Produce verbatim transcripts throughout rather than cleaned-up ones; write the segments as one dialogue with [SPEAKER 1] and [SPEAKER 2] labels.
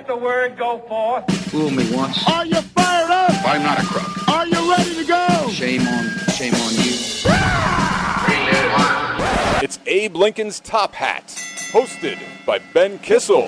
[SPEAKER 1] let the word go forth.
[SPEAKER 2] Fool me once.
[SPEAKER 3] Are you fired up?
[SPEAKER 2] I'm not a crook.
[SPEAKER 3] Are you ready to go?
[SPEAKER 2] Shame on, shame on you.
[SPEAKER 4] It's Abe Lincoln's Top Hat, hosted by Ben Kissel.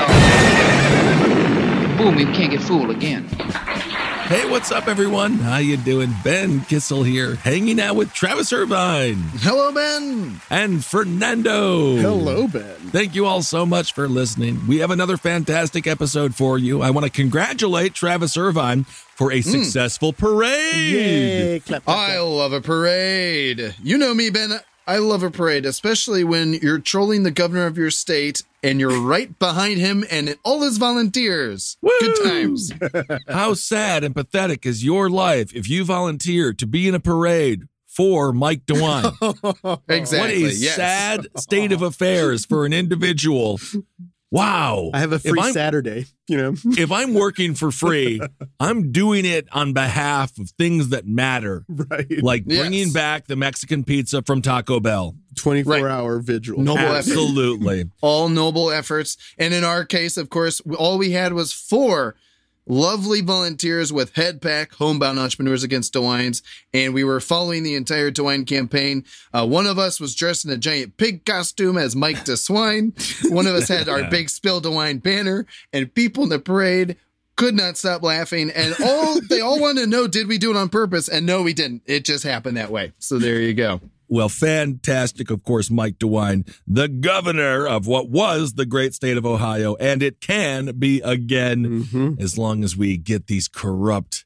[SPEAKER 2] Fool me, we can't get fooled again.
[SPEAKER 5] Hey, what's up, everyone? How you doing? Ben Kissel here, hanging out with Travis Irvine.
[SPEAKER 6] Hello, Ben.
[SPEAKER 5] And Fernando.
[SPEAKER 6] Hello, Ben.
[SPEAKER 5] Thank you all so much for listening. We have another fantastic episode for you. I want to congratulate Travis Irvine for a mm. successful parade.
[SPEAKER 6] Yay, clap, clap,
[SPEAKER 7] I love a parade. You know me, Ben. I love a parade, especially when you're trolling the governor of your state and you're right behind him and all his volunteers.
[SPEAKER 5] Woo!
[SPEAKER 7] Good times.
[SPEAKER 5] How sad and pathetic is your life if you volunteer to be in a parade for Mike DeWine?
[SPEAKER 7] Exactly.
[SPEAKER 5] What a
[SPEAKER 7] yes.
[SPEAKER 5] sad state of affairs for an individual. Wow.
[SPEAKER 6] I have a free Saturday, you know.
[SPEAKER 5] If I'm working for free, I'm doing it on behalf of things that matter.
[SPEAKER 6] Right.
[SPEAKER 5] Like
[SPEAKER 7] yes.
[SPEAKER 5] bringing back the Mexican pizza from Taco Bell.
[SPEAKER 6] twenty-four hour right. vigil.
[SPEAKER 7] Noble
[SPEAKER 5] Absolutely.
[SPEAKER 7] Effort. All noble efforts. And in our case, of course, all we had was four lovely volunteers with Head Pack, Homebound Entrepreneurs Against DeWines, and we were following the entire DeWine campaign. Uh, one of us was dressed in a giant pig costume as Mike DeSwine. One of us had our big Spill DeWine banner, and people in the parade could not stop laughing. And all they all wanted to know, did we do it on purpose? And no, we didn't. It just happened that way. So there you go.
[SPEAKER 5] Well, fantastic, of course, Mike DeWine, the governor of what was the great state of Ohio, and it can be again, mm-hmm. as long as we get these corrupt,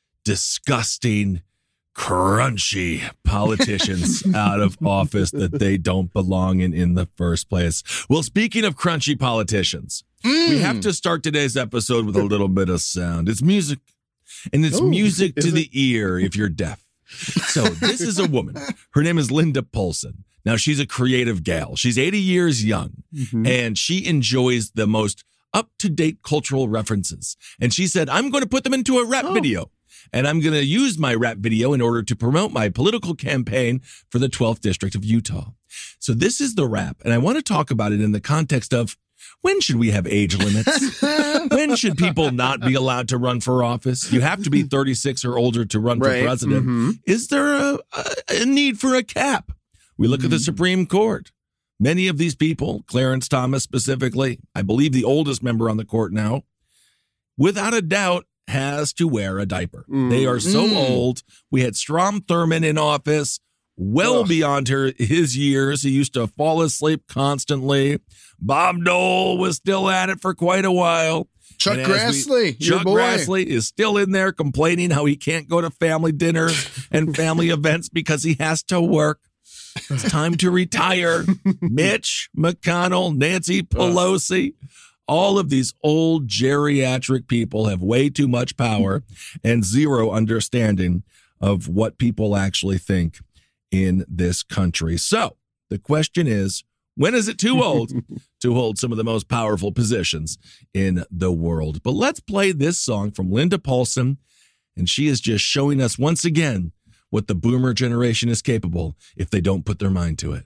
[SPEAKER 5] disgusting, crunchy politicians out of office that they don't belong in in the first place. Well, speaking of crunchy politicians, mm. we have to start today's episode with a little bit of sound. It's music, and it's Ooh, music to it? the ear if you're deaf. So this is a woman. Her name is Linda Poulson. Now, she's a creative gal. She's eighty years young, mm-hmm. and she enjoys the most up-to-date cultural references. And she said, I'm going to put them into a rap oh. video, and I'm going to use my rap video in order to promote my political campaign for the twelfth District of Utah. So this is the rap, and I want to talk about it in the context of, when should we have age limits? When should people not be allowed to run for office? You have to be thirty-six or older to run right. for president. Mm-hmm. Is there a, a, a need for a cap? We look mm-hmm. at the Supreme Court. Many of these people, Clarence Thomas specifically, I believe the oldest member on the court now, without a doubt, has to wear a diaper. Mm. They are so mm. old. We had Strom Thurmond in office, well Ugh. beyond her his years. He used to fall asleep constantly. Bob Dole was still at it for quite a while.
[SPEAKER 7] Chuck Grassley,
[SPEAKER 5] we, Chuck
[SPEAKER 7] boy.
[SPEAKER 5] Grassley is still in there complaining how he can't go to family dinners and family events because he has to work. It's time to retire. Mitch McConnell, Nancy Pelosi, all of these old geriatric people have way too much power and zero understanding of what people actually think in this country. So the question is, when is it too old to hold some of the most powerful positions in the world? But let's play this song from Linda Poulson, and she is just showing us once again what the boomer generation is capable if they don't put their mind to it.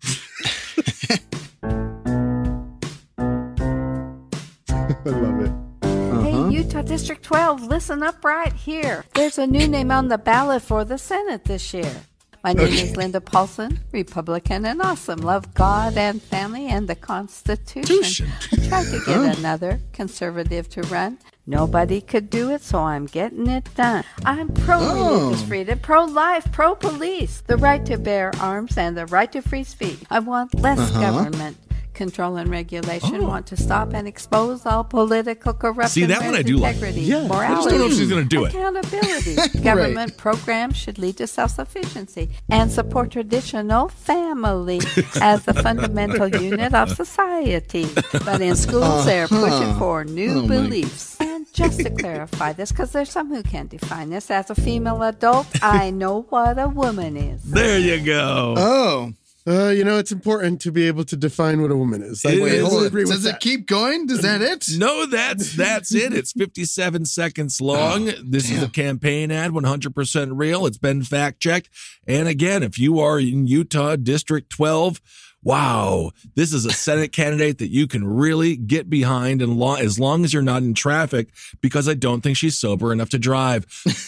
[SPEAKER 6] I love it.
[SPEAKER 8] Uh-huh. Hey, Utah District twelve, listen up right here. There's a new name on the ballot for the Senate this year. My name okay. is Linda Poulson, Republican and awesome. Love God and family and the Constitution. Tried to get huh? another conservative to run. Nobody could do it, so I'm getting it done. I'm pro-religious oh. freedom, pro-life, pro-police, the right to bear arms and the right to free speech. I want less uh-huh. government control and regulation. Oh. Want to stop and expose all political corruption.
[SPEAKER 5] See, that one I do like.
[SPEAKER 6] Yeah.
[SPEAKER 5] Morality, I just don't know if she's going to do it.
[SPEAKER 8] Accountability. Government right. programs should lead to self-sufficiency and support traditional family as the fundamental unit of society. But in schools, uh-huh. they're pushing for new oh beliefs. And just to clarify this, because there's some who can't define this, as a female adult, I know what a woman is.
[SPEAKER 5] There you go.
[SPEAKER 7] Oh.
[SPEAKER 6] Uh, you know, it's important to be able to define what a woman is. I
[SPEAKER 7] Wait, hold
[SPEAKER 6] agree
[SPEAKER 7] Does
[SPEAKER 6] with
[SPEAKER 7] it
[SPEAKER 6] that.
[SPEAKER 7] keep going? Is that it?
[SPEAKER 5] No, that's that's it. It's fifty-seven seconds long. Oh, this damn. is a campaign ad, one hundred percent real. It's been fact-checked. And again, if you are in Utah District twelve, wow, this is a Senate candidate that you can really get behind and lo- as long as you're not in traffic, because I don't think she's sober enough to drive.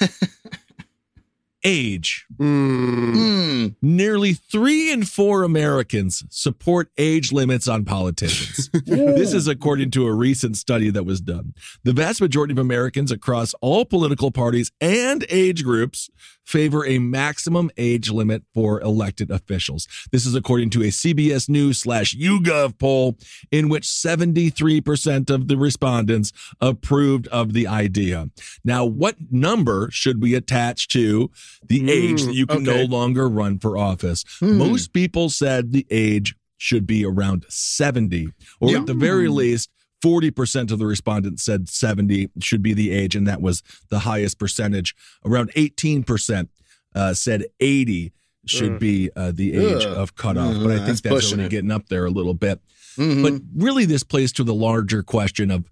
[SPEAKER 5] Age.
[SPEAKER 6] Mm.
[SPEAKER 7] Mm.
[SPEAKER 5] Nearly three in four Americans support age limits on politicians. This is according to a recent study that was done. The vast majority of Americans across all political parties and age groups favor a maximum age limit for elected officials. This is according to a C B S News slash YouGov poll in which seventy-three percent of the respondents approved of the idea. Now, what number should we attach to the age that you can
[SPEAKER 6] okay.
[SPEAKER 5] no longer run for office?
[SPEAKER 7] Hmm.
[SPEAKER 5] Most people said the age should be around seventy, or
[SPEAKER 7] Yeah.
[SPEAKER 5] at the very least, forty percent of the respondents said seventy should be the age, and that was the highest percentage. Around eighteen percent uh, said eighty should be uh, the age
[SPEAKER 7] Ugh.
[SPEAKER 5] of cutoff,
[SPEAKER 7] Ugh,
[SPEAKER 5] but I think
[SPEAKER 7] that's
[SPEAKER 5] that's,
[SPEAKER 7] pushing
[SPEAKER 5] already
[SPEAKER 7] it.
[SPEAKER 5] getting up there a little bit.
[SPEAKER 7] Mhm.
[SPEAKER 5] But really, this plays to the larger question of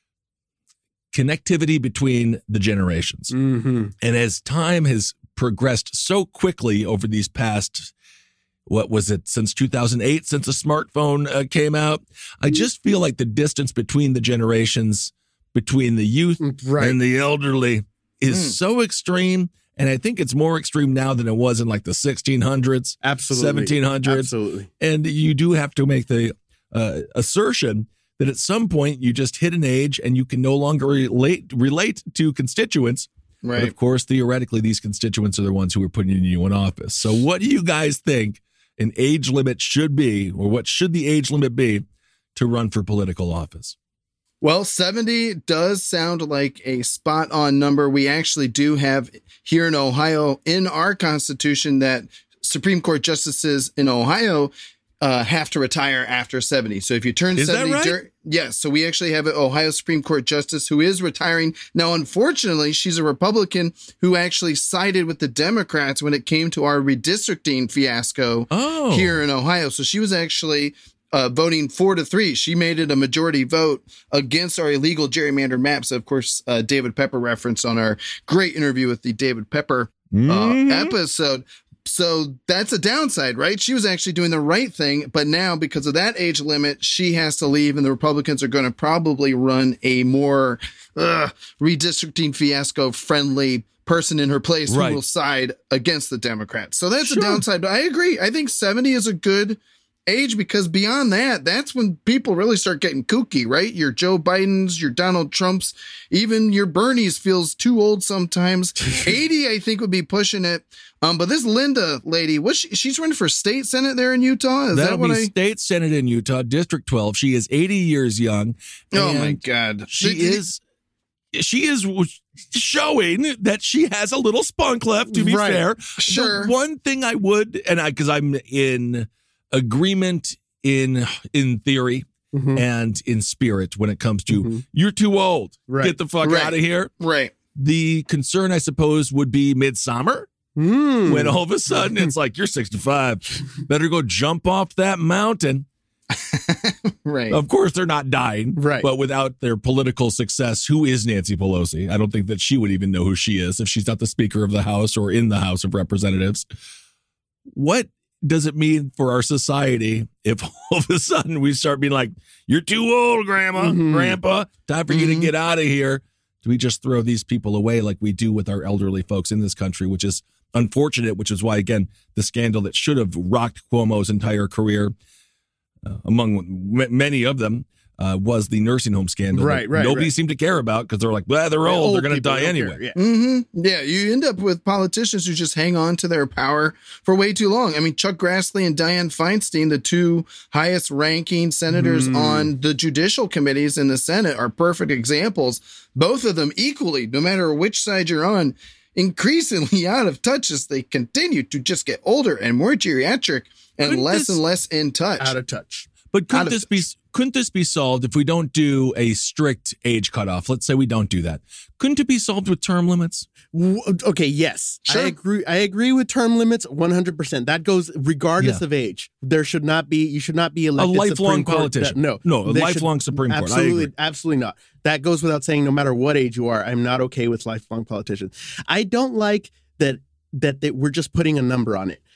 [SPEAKER 5] connectivity between the generations.
[SPEAKER 6] Mm-hmm.
[SPEAKER 5] And as time has progressed so quickly over these past, what was it, since two thousand eight, since the smartphone uh, came out, I just feel like the distance between the generations, between the youth
[SPEAKER 6] Right.
[SPEAKER 5] and the elderly, is
[SPEAKER 7] Mm.
[SPEAKER 5] so extreme. And I think it's more extreme now than it was in like the sixteen hundreds,
[SPEAKER 6] Absolutely.
[SPEAKER 5] seventeen hundreds.
[SPEAKER 6] Absolutely.
[SPEAKER 5] And you do have to make the uh, assertion that at some point you just hit an age and you can no longer relate relate to constituents.
[SPEAKER 7] Right.
[SPEAKER 5] But of course, theoretically, these constituents are the ones who are putting you in office. So what do you guys think an age limit should be, or what should the age limit be to run for political office?
[SPEAKER 7] Well, seventy does sound like a spot on number. We actually do have here in Ohio in our Constitution that Supreme Court justices in Ohio uh, have to retire after seventy. So if you turn
[SPEAKER 5] Is that
[SPEAKER 7] seventy,
[SPEAKER 5] right?
[SPEAKER 7] dur- yes. So we actually have an Ohio Supreme Court justice who is retiring. Now, unfortunately, she's a Republican who actually sided with the Democrats when it came to our redistricting fiasco
[SPEAKER 5] Oh,
[SPEAKER 7] here in Ohio. So she was actually uh, voting four to three. She made it a majority vote against our illegal gerrymandered maps. Of course, uh, David Pepper referenced on our great interview with the David Pepper uh,
[SPEAKER 5] Mhm.
[SPEAKER 7] episode. So that's a downside, right? She was actually doing the right thing, but now because of that age limit, she has to leave, and the Republicans are going to probably run a more uh, redistricting fiasco friendly person in her place
[SPEAKER 5] Right.
[SPEAKER 7] who will side against the Democrats. So that's
[SPEAKER 5] Sure.
[SPEAKER 7] a downside, but I agree. I think seventy is a good age, because beyond that, that's when people really start getting kooky, right? Your Joe Bidens, your Donald Trumps, even your Bernies feels too old sometimes. eighty, I think, would be pushing it. Um, but this Linda lady, what she, she's running for state senate there in Utah? Is
[SPEAKER 5] That'll
[SPEAKER 7] that what
[SPEAKER 5] be
[SPEAKER 7] I?
[SPEAKER 5] state senate in Utah, District twelve. She is eighty years young.
[SPEAKER 7] Oh
[SPEAKER 5] and
[SPEAKER 7] my God,
[SPEAKER 5] She
[SPEAKER 7] Did- did-
[SPEAKER 5] is. She is showing that she has a little spunk left, to be
[SPEAKER 6] Right.
[SPEAKER 5] fair.
[SPEAKER 7] Sure.
[SPEAKER 5] The one thing I would, and I, because I'm in agreement in in theory
[SPEAKER 6] Mhm.
[SPEAKER 5] and in spirit when it comes to
[SPEAKER 6] Mhm.
[SPEAKER 5] you're too old,
[SPEAKER 6] Right.
[SPEAKER 5] get the fuck
[SPEAKER 7] Right.
[SPEAKER 5] out of here.
[SPEAKER 7] Right.
[SPEAKER 5] The concern, I suppose, would be midsummer
[SPEAKER 6] Mm.
[SPEAKER 5] when all of a sudden it's like you're sixty-five, better go jump off that mountain.
[SPEAKER 7] Right.
[SPEAKER 5] Of course, they're not dying,
[SPEAKER 6] Right.
[SPEAKER 5] But without their political success, who is Nancy Pelosi? I don't think that she would even know who she is if she's not the Speaker of the House or in the House of Representatives. What does it mean for our society if all of a sudden we start being like, you're too old, Grandma,
[SPEAKER 6] Mhm.
[SPEAKER 5] Grandpa, time for you to
[SPEAKER 7] Mhm.
[SPEAKER 5] get out of here? Do we just throw these people away like we do with our elderly folks in this country, which is unfortunate, which is why, again, the scandal that should have rocked Cuomo's entire career, uh, among m- many of them, uh, was the nursing home scandal. that
[SPEAKER 6] Right, right,
[SPEAKER 5] Nobody
[SPEAKER 6] right.
[SPEAKER 5] seemed to care about because they're like, well, they're
[SPEAKER 6] Yeah,
[SPEAKER 5] old, they're going to
[SPEAKER 6] people
[SPEAKER 5] die
[SPEAKER 6] don't
[SPEAKER 5] anyway.
[SPEAKER 6] care, Yeah.
[SPEAKER 7] Mm-hmm. Yeah, you end up with politicians who just hang on to their power for way too long. I mean, Chuck Grassley and Dianne Feinstein, the two highest ranking senators
[SPEAKER 6] Mm.
[SPEAKER 7] on the judicial committees in the Senate, are perfect examples. Both of them equally, no matter which side you're on, increasingly out of touch as they continue to just get older and more geriatric and
[SPEAKER 5] Couldn't
[SPEAKER 7] less
[SPEAKER 5] this-
[SPEAKER 7] and less in touch.
[SPEAKER 6] Out of touch.
[SPEAKER 5] But
[SPEAKER 7] Out
[SPEAKER 5] couldn't
[SPEAKER 7] of
[SPEAKER 5] this be couldn't this be solved if we don't do a strict age cutoff? Let's say we don't do that. Couldn't it be solved with term limits?
[SPEAKER 6] W- Okay, yes.
[SPEAKER 7] Sure.
[SPEAKER 6] I agree. I agree with term limits one hundred percent. That goes regardless
[SPEAKER 5] Yeah.
[SPEAKER 6] of age. There should not be, you should not be elected
[SPEAKER 5] A lifelong
[SPEAKER 6] Supreme Court-
[SPEAKER 5] politician.
[SPEAKER 6] that- no.
[SPEAKER 5] No, a
[SPEAKER 6] They
[SPEAKER 5] lifelong
[SPEAKER 6] should-
[SPEAKER 5] Supreme Court. I
[SPEAKER 6] Absolutely,
[SPEAKER 5] agree.
[SPEAKER 6] absolutely not. That goes without saying, no matter what age you are, I'm not okay with lifelong politicians. I don't like that that, that we're just putting a number on it.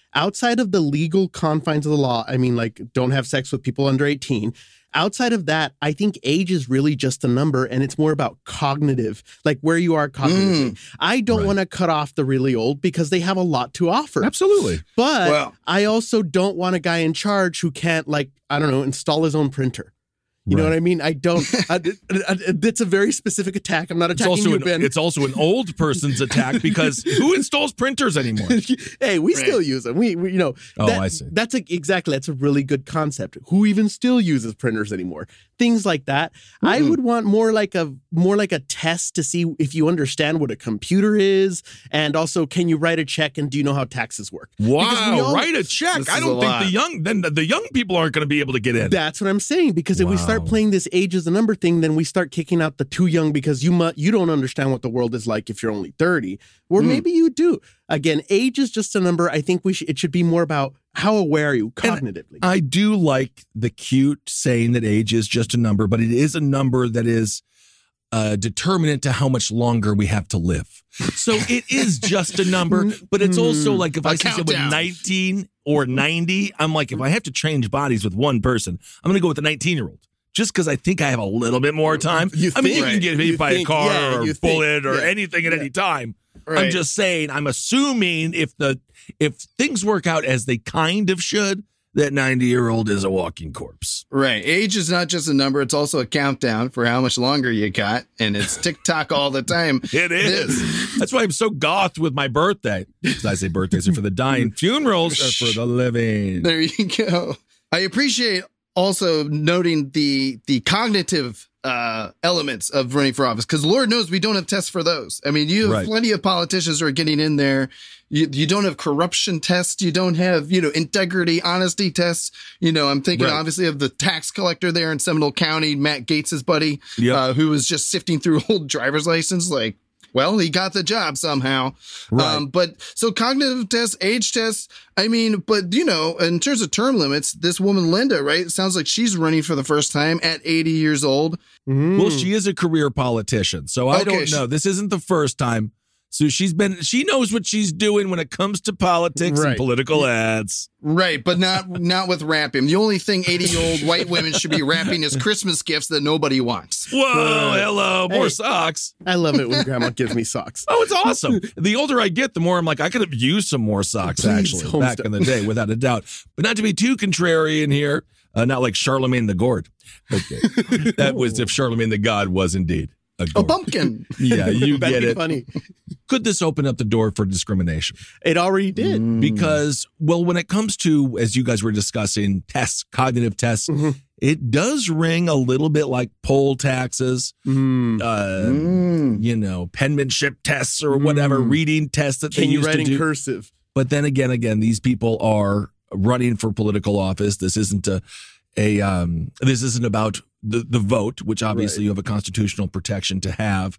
[SPEAKER 6] outside of the legal confines of the law, I mean, like, don't have sex with people under eighteen. Outside of that, I think age is really just a number, and it's more about cognitive, like where you are cognitively. Mm, I don't right. want to cut off the really old because they have a lot to offer.
[SPEAKER 5] Absolutely.
[SPEAKER 6] But
[SPEAKER 7] well,
[SPEAKER 6] I also don't want a guy in charge who can't, like, I don't know, install his own printer. You right. know what I mean? I don't. I, I, it's a very specific attack. I'm not attacking
[SPEAKER 5] it's also
[SPEAKER 6] you,
[SPEAKER 5] an,
[SPEAKER 6] Ben.
[SPEAKER 5] It's also an old person's attack because who installs printers anymore?
[SPEAKER 6] Hey, we
[SPEAKER 7] right.
[SPEAKER 6] still use them. We, we you know.
[SPEAKER 5] Oh,
[SPEAKER 6] that,
[SPEAKER 5] I see.
[SPEAKER 6] That's a, exactly. That's a really good concept. Who even still uses printers anymore? Things like that. Mm-hmm. I would want more like a more like a test to see if you understand what a computer is, and also can you write a check and do you know how taxes work?
[SPEAKER 5] Wow,
[SPEAKER 6] all,
[SPEAKER 5] write a check. I don't think lot. the young then the young people aren't going to be able to get in.
[SPEAKER 6] That's what I'm saying. Because if wow. we start playing this age as a number thing, then we start kicking out the too young because you mu- you don't understand what the world is like if you're only thirty, or mm. maybe you do. Again, age is just a number. I think we sh- it should be more about how aware are you cognitively.
[SPEAKER 5] And I do like the cute saying that age is just a number, but it is a number that is uh, determinant to how much longer we have to live. So it is just a number, but it's also like if
[SPEAKER 7] a
[SPEAKER 5] I see someone nineteen or ninety, I'm like, if I have to change bodies with one person, I'm going to go with the nineteen-year-old. Just because I think I have a little bit more time.
[SPEAKER 6] You
[SPEAKER 5] I mean,
[SPEAKER 6] think,
[SPEAKER 5] you can get hit by
[SPEAKER 6] think,
[SPEAKER 5] a car
[SPEAKER 6] yeah,
[SPEAKER 5] or a
[SPEAKER 6] think,
[SPEAKER 5] bullet or
[SPEAKER 6] yeah,
[SPEAKER 5] anything at
[SPEAKER 6] yeah.
[SPEAKER 5] any time.
[SPEAKER 7] Right.
[SPEAKER 5] I'm just saying, I'm assuming if the if things work out as they kind of should, that ninety-year-old is a walking corpse.
[SPEAKER 7] Right. Age is not just a number. It's also a countdown for how much longer you got. And it's tick-tock all the time.
[SPEAKER 5] It is. That's why I'm so goth with my birthday. Because I say birthdays are for the dying. Funerals are for the living.
[SPEAKER 7] There you go. I appreciate also noting the the cognitive uh, elements of running for office, because Lord knows we don't have tests for those. I mean, you have
[SPEAKER 5] right.
[SPEAKER 7] plenty of politicians who are getting in there. You you don't have corruption tests. You don't have, you know, integrity, honesty tests. You know, I'm thinking
[SPEAKER 5] right.
[SPEAKER 7] obviously of the tax collector there in Seminole County, Matt Gates' buddy,
[SPEAKER 5] yep.
[SPEAKER 7] uh, who was just sifting through old driver's license like, well, he got the job somehow.
[SPEAKER 5] Right.
[SPEAKER 7] Um, but so cognitive tests, age tests, I mean, but, you know, in terms of term limits, this woman, Linda, right? It sounds like she's running for the first time at eighty years old.
[SPEAKER 5] Mm. Well, she is a career politician. So I
[SPEAKER 7] okay,
[SPEAKER 5] don't know. This isn't the first time. So she's been, she knows what she's doing when it comes to politics
[SPEAKER 6] right.
[SPEAKER 5] and political ads.
[SPEAKER 7] Right. But not, not with rapping. The only thing eighty year old white women should be rapping is Christmas gifts that nobody wants.
[SPEAKER 5] Whoa, uh, hello, more
[SPEAKER 6] hey,
[SPEAKER 5] socks.
[SPEAKER 6] I love it when grandma gives me socks.
[SPEAKER 5] Oh, it's awesome. The older I get, the more I'm like, I could have used some more socks,
[SPEAKER 6] Please,
[SPEAKER 5] actually,
[SPEAKER 6] Homestead.
[SPEAKER 5] back in the day, without a doubt. But not to be too contrarian here, uh, not like Charlemagne the Gourd. Okay. That was if Charlemagne the God was indeed a gourd.
[SPEAKER 7] A pumpkin.
[SPEAKER 5] Yeah, you
[SPEAKER 6] That'd
[SPEAKER 5] get
[SPEAKER 6] be
[SPEAKER 5] it.
[SPEAKER 6] Funny.
[SPEAKER 5] Could this open up the door for discrimination?
[SPEAKER 6] It already did.
[SPEAKER 5] Mm. Because, well, when it comes to, as you guys were discussing, tests, cognitive tests, mm-hmm. it does ring a little bit like poll taxes, mm. Uh, mm. you know, penmanship tests or whatever, mm. reading tests that
[SPEAKER 6] Can
[SPEAKER 5] they
[SPEAKER 6] you
[SPEAKER 5] used
[SPEAKER 6] write
[SPEAKER 5] to
[SPEAKER 6] in
[SPEAKER 5] do.
[SPEAKER 6] cursive?
[SPEAKER 5] But then again, again, these people are running for political office. This isn't a, a um, this isn't about the, the vote, which obviously right. you have a constitutional protection to have.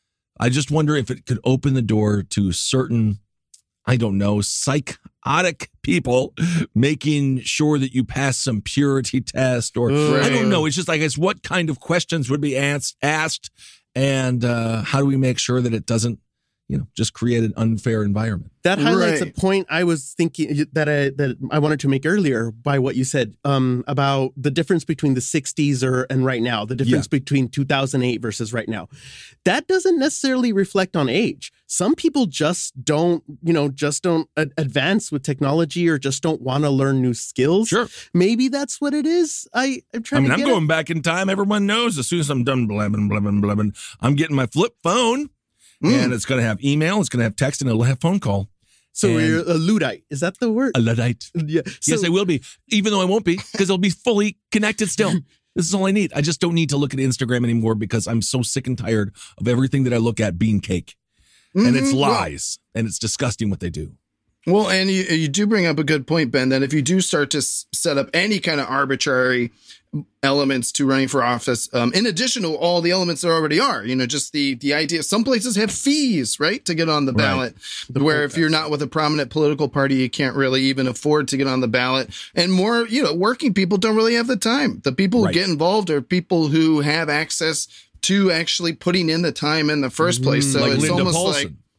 [SPEAKER 5] I just wonder if it could open the door to certain, I don't know, psychotic people making sure that you pass some purity test or right. I don't know. It's just like, it's what kind of questions would be asked, asked and uh, how do we make sure that it doesn't, you know, just create an unfair environment.
[SPEAKER 6] That highlights
[SPEAKER 7] right.
[SPEAKER 6] a point I was thinking that I that I wanted to make earlier by what you said um, about the difference between the sixties or and right now, the difference yeah. between two thousand eight versus right now. That doesn't necessarily reflect on age. Some people just don't, you know, just don't ad- advance with technology or just don't want to learn new skills.
[SPEAKER 5] Sure.
[SPEAKER 6] Maybe that's what it is. I, I'm trying
[SPEAKER 5] I mean,
[SPEAKER 6] to
[SPEAKER 5] I'm
[SPEAKER 6] get
[SPEAKER 5] going
[SPEAKER 6] it.
[SPEAKER 5] back in time. Everyone knows as soon as I'm done blabbing, blabbing, blabbing, I'm getting my flip phone. Mm. And it's going to have email, it's going to have text, and it'll have phone call.
[SPEAKER 6] So
[SPEAKER 5] and
[SPEAKER 6] you're a Luddite. Is that the word?
[SPEAKER 5] A Luddite.
[SPEAKER 6] Yeah. So,
[SPEAKER 5] yes, I will be, even though I won't be, because it'll be fully connected still. This is all I need. I just don't need to look at Instagram anymore because I'm so sick and tired of everything that I look at being cake. Mm-hmm. And it's lies. Well, and it's disgusting what they do.
[SPEAKER 7] Well, and you, you do bring up a good point, Ben, that if you do start to s- set up any kind of arbitrary elements to running for office, um, in addition to all the elements there already are, you know, just the the idea, some places have fees, right, to get on the ballot, right. where if you're not with a prominent political party, you can't really even afford to get on the ballot. And more, you know, working people don't really have the time. The people who
[SPEAKER 5] right.
[SPEAKER 7] get involved are people who have access to actually putting in the time in the first place. So
[SPEAKER 5] like
[SPEAKER 7] it's
[SPEAKER 5] Linda
[SPEAKER 7] almost
[SPEAKER 5] Paulson.
[SPEAKER 7] like,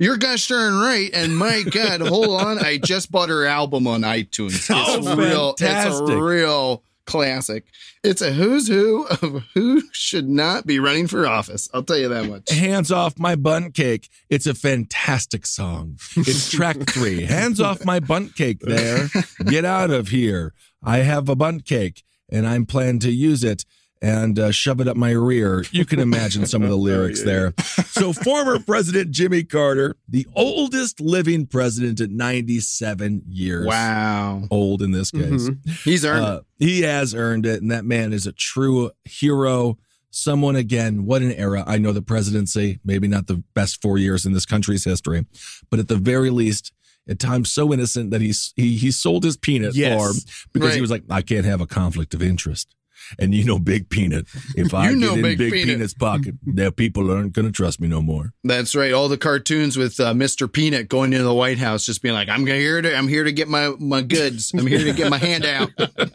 [SPEAKER 7] You're gosh darn right. And my God, hold on. I just bought her album on iTunes. It's
[SPEAKER 5] Oh,
[SPEAKER 7] real.
[SPEAKER 5] fantastic.
[SPEAKER 7] It's a real classic. It's a who's who of who should not be running for office. I'll tell you that much.
[SPEAKER 5] Hands Off My Bunt Cake. It's a fantastic song. It's track three. Hands off my bunt cake there. Get out of here. I have a bunt cake and I'm planning to use it and uh, shove it up my rear. You can imagine some of the lyrics there. So former President Jimmy Carter, the oldest living president at ninety-seven years.
[SPEAKER 7] Wow.
[SPEAKER 5] Old in this case.
[SPEAKER 6] Mhm.
[SPEAKER 7] He's earned
[SPEAKER 5] Uh, he has earned it, and that man is a true hero. Someone, again, what an era. I know the presidency, maybe not the best four years in this country's history, but at the very least, at times so innocent that he's, he he sold his peanut
[SPEAKER 6] Yes.
[SPEAKER 5] farm because
[SPEAKER 7] Right.
[SPEAKER 5] he was like, I can't have a conflict of interest. And you know, Big Peanut, if I
[SPEAKER 7] You know
[SPEAKER 5] get in
[SPEAKER 7] Big
[SPEAKER 5] Big,
[SPEAKER 7] Peanut.
[SPEAKER 5] Peanut's pocket, the people aren't going to trust me no more.
[SPEAKER 7] That's right. All the cartoons with uh, Mister Peanut going into the White House, just being like, "I'm here to, I'm here to get my my goods. I'm here to get my handout."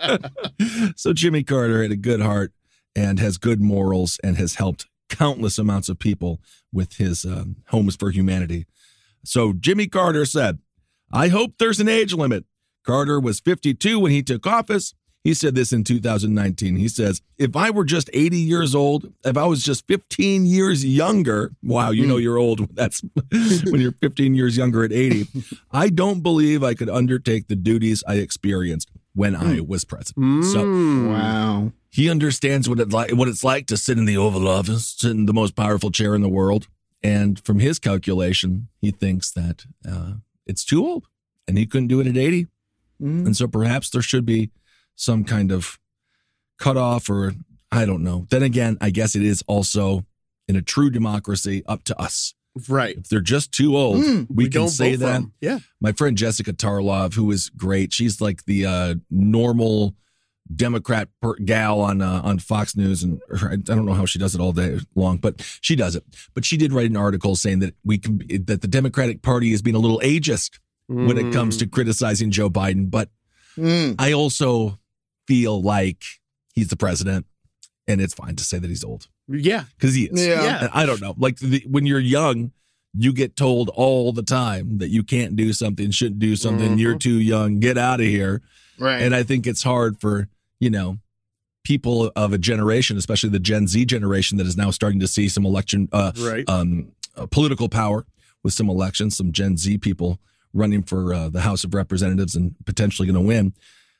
[SPEAKER 5] So Jimmy Carter had a good heart and has good morals and has helped countless amounts of people with his um, Homes for Humanity. So Jimmy Carter said, I hope there's an age limit. Carter was fifty-two when he took office. He said this in two thousand nineteen. He says, if I were just eighty years old, if I was just fifteen years younger, wow, you know you're old. That's when you're fifteen years younger at eighty. I don't believe I could undertake the duties I experienced when I was president. So
[SPEAKER 7] Wow.
[SPEAKER 5] he understands what it like what it's like to sit in the Oval Office, sit in the most powerful chair in the world. And from his calculation, he thinks that uh, it's too old and he couldn't do it at eighty.
[SPEAKER 7] Mm.
[SPEAKER 5] And so perhaps there should be some kind of cutoff, or I don't know. Then again, I guess it is also in a true democracy up to us.
[SPEAKER 6] Right.
[SPEAKER 5] If they're just too old,
[SPEAKER 7] Mm,
[SPEAKER 5] we, can
[SPEAKER 6] don't
[SPEAKER 5] say
[SPEAKER 6] vote for
[SPEAKER 5] that.
[SPEAKER 6] them. Yeah.
[SPEAKER 5] My friend Jessica Tarlov, who is great, she's like the uh, normal Democrat per- gal on uh, on Fox News, and her, I don't know how she does it all day long, but she does it. But she did write an article saying that we can that the Democratic Party is being a little ageist when it comes to criticizing Joe Biden. But
[SPEAKER 7] Mm.
[SPEAKER 5] I also feel like he's the president, and it's fine to say that he's old
[SPEAKER 6] Yeah.
[SPEAKER 5] because he is.
[SPEAKER 7] Yeah.
[SPEAKER 6] Yeah.
[SPEAKER 5] And I don't know. Like the, when you're young, you get told all the time that you can't do something, shouldn't do something.
[SPEAKER 6] Mhm.
[SPEAKER 5] You're too young. Get out of here.
[SPEAKER 7] Right.
[SPEAKER 5] And I think it's hard for, you know, people of a generation, especially the Gen Z generation that is now starting to see some election, uh,
[SPEAKER 6] Right.
[SPEAKER 5] um, uh, political power with some elections, some Gen Z people running for uh, the House of Representatives and potentially going to win.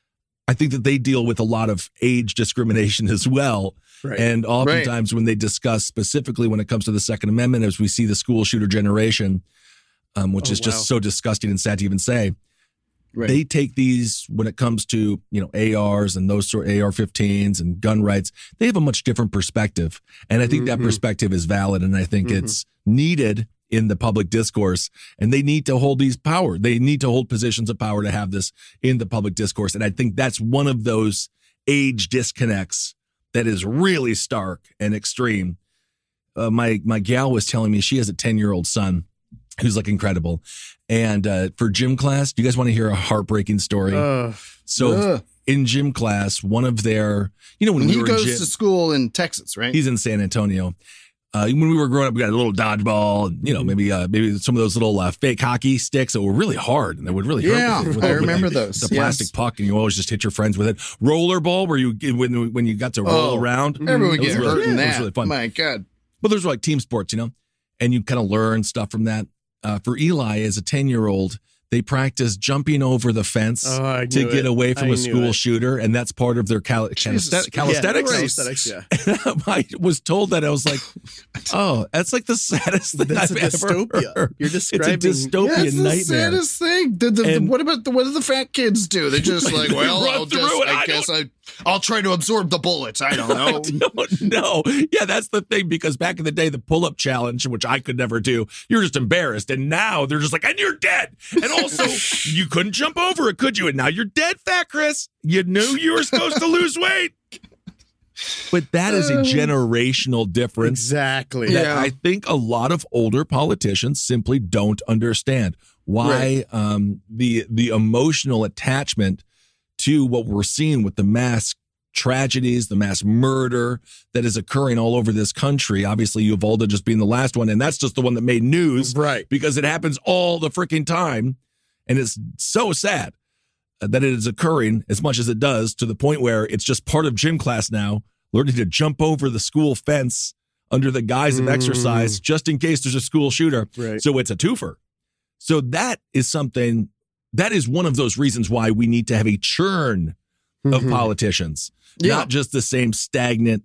[SPEAKER 5] I think that they deal with a lot of age discrimination as well.
[SPEAKER 6] Right.
[SPEAKER 5] And oftentimes when they discuss specifically when it comes to the Second Amendment, as we see the school shooter generation, um, which
[SPEAKER 6] Oh,
[SPEAKER 5] is just
[SPEAKER 6] wow.
[SPEAKER 5] so disgusting and sad to even say,
[SPEAKER 7] Right.
[SPEAKER 5] they take these when it comes to, you know, A Rs and those sort of A R fifteens and gun rights. They have a much different perspective. And I think that
[SPEAKER 6] Mhm.
[SPEAKER 5] perspective is valid. And I think
[SPEAKER 6] Mhm.
[SPEAKER 5] it's needed in the public discourse, and they need to hold these power. They need to hold positions of power to have this in the public discourse. And I think that's one of those age disconnects that is really stark and extreme. Uh, my, my gal was telling me she has a ten year old son who's like incredible. And, uh, for gym class, do you guys want to hear a heartbreaking story?
[SPEAKER 6] Uh,
[SPEAKER 5] so
[SPEAKER 7] Ugh.
[SPEAKER 5] in gym class, one of their, you know, when
[SPEAKER 7] And
[SPEAKER 5] we
[SPEAKER 7] he
[SPEAKER 5] were in
[SPEAKER 7] goes
[SPEAKER 5] gym,
[SPEAKER 7] to school in Texas, right?
[SPEAKER 5] he's in San Antonio. Uh, when we were growing up, we got a little dodgeball, you know, maybe uh, maybe some of those little uh, fake hockey sticks that were really hard and that would really hurt.
[SPEAKER 7] Yeah,
[SPEAKER 5] with- with
[SPEAKER 7] I
[SPEAKER 5] the- with
[SPEAKER 7] remember
[SPEAKER 5] the,
[SPEAKER 7] those,
[SPEAKER 5] The plastic
[SPEAKER 7] yes.
[SPEAKER 5] puck, and you always just hit your friends with it. Rollerball, where you when when you got to roll
[SPEAKER 7] Oh,
[SPEAKER 5] around.
[SPEAKER 7] Everyone
[SPEAKER 5] It was
[SPEAKER 7] get
[SPEAKER 5] really-
[SPEAKER 7] hurt in
[SPEAKER 5] it was
[SPEAKER 7] that.
[SPEAKER 5] really fun.
[SPEAKER 7] My God.
[SPEAKER 5] But those were like team sports, you know, and you kind of learn stuff from that. Uh, for Eli, as a ten year old, they practice jumping over the fence
[SPEAKER 6] Oh, I
[SPEAKER 5] to
[SPEAKER 6] knew
[SPEAKER 5] get
[SPEAKER 6] it.
[SPEAKER 5] away from
[SPEAKER 6] I
[SPEAKER 5] a
[SPEAKER 6] knew
[SPEAKER 5] school
[SPEAKER 6] it.
[SPEAKER 5] shooter, and that's part of their cal-
[SPEAKER 7] Jesus.
[SPEAKER 5] calist- calisthenics.
[SPEAKER 6] Yeah,
[SPEAKER 7] Calisthenics.
[SPEAKER 6] calisthenics, yeah.
[SPEAKER 5] I was told that I was like, oh, that's like the saddest thing
[SPEAKER 6] That's
[SPEAKER 5] I've
[SPEAKER 6] a
[SPEAKER 5] ever
[SPEAKER 6] dystopia.
[SPEAKER 5] heard.
[SPEAKER 6] You're
[SPEAKER 5] It's
[SPEAKER 6] describing-
[SPEAKER 5] a dystopian
[SPEAKER 7] That's the
[SPEAKER 5] nightmare.
[SPEAKER 7] saddest thing. The, the,
[SPEAKER 5] And-
[SPEAKER 7] what about the what do the fat kids do? They're just like, well,
[SPEAKER 5] Run
[SPEAKER 7] I'll
[SPEAKER 5] through
[SPEAKER 7] just,
[SPEAKER 5] it.
[SPEAKER 7] I,
[SPEAKER 5] I
[SPEAKER 7] guess I, I'll try to absorb the bullets. I don't know.
[SPEAKER 5] No, no. Yeah, that's the thing, because back in the day, the pull-up challenge, which I could never do, you're just embarrassed. And now they're just like, and you're dead. And also, you couldn't jump over it, could you? And now you're dead, Fat Chris. You knew you were supposed to lose weight. But that is a generational difference
[SPEAKER 6] Exactly.
[SPEAKER 5] that
[SPEAKER 7] Yeah.
[SPEAKER 5] I think a lot of older politicians simply don't understand. Why um, the the emotional attachment to what we're seeing with the mass tragedies, the mass murder that is occurring all over this country. Obviously, Uvalde just being the last one, and that's just the one that made news,
[SPEAKER 6] right?
[SPEAKER 5] Because it happens all the freaking time, and it's so sad that it is occurring as much as it does, to the point where it's just part of gym class now, learning to jump over the school fence under the guise of
[SPEAKER 6] Mm.
[SPEAKER 5] exercise, just in case there's a school shooter.
[SPEAKER 6] Right.
[SPEAKER 5] So it's a twofer. So that is something, that is one of those reasons why we need to have a churn of
[SPEAKER 6] Mhm.
[SPEAKER 5] politicians,
[SPEAKER 7] Yeah.
[SPEAKER 5] not just the same stagnant,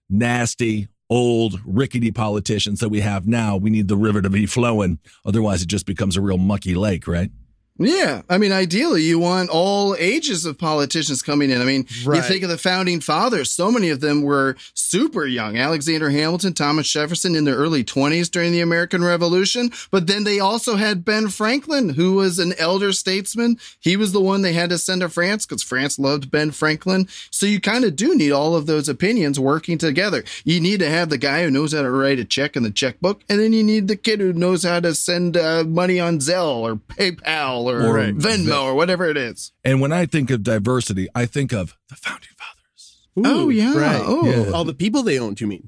[SPEAKER 5] nasty, old, rickety politicians that we have now. We need the river to be flowing. Otherwise, it just becomes a real mucky lake, right?
[SPEAKER 7] Yeah, I mean, ideally, you want all ages of politicians coming in. I mean, you
[SPEAKER 6] Right.
[SPEAKER 7] think of the founding fathers. So many of them were super young. Alexander Hamilton, Thomas Jefferson in their early twenties during the American Revolution. But then they also had Ben Franklin, who was an elder statesman. He was the one they had to send to France because France loved Ben Franklin. So you kind of do need all of those opinions working together. You need to have the guy who knows how to write a check in the checkbook, and then you need the kid who knows how to send uh, money on Zelle or PayPal or,
[SPEAKER 5] Or
[SPEAKER 7] Venmo
[SPEAKER 5] Ven-
[SPEAKER 7] or whatever it is.
[SPEAKER 5] And when I think of diversity, I think of the founding fathers.
[SPEAKER 7] Oh, yeah.
[SPEAKER 6] right.
[SPEAKER 7] Oh.
[SPEAKER 5] Yeah.
[SPEAKER 6] All the people they owned, you mean?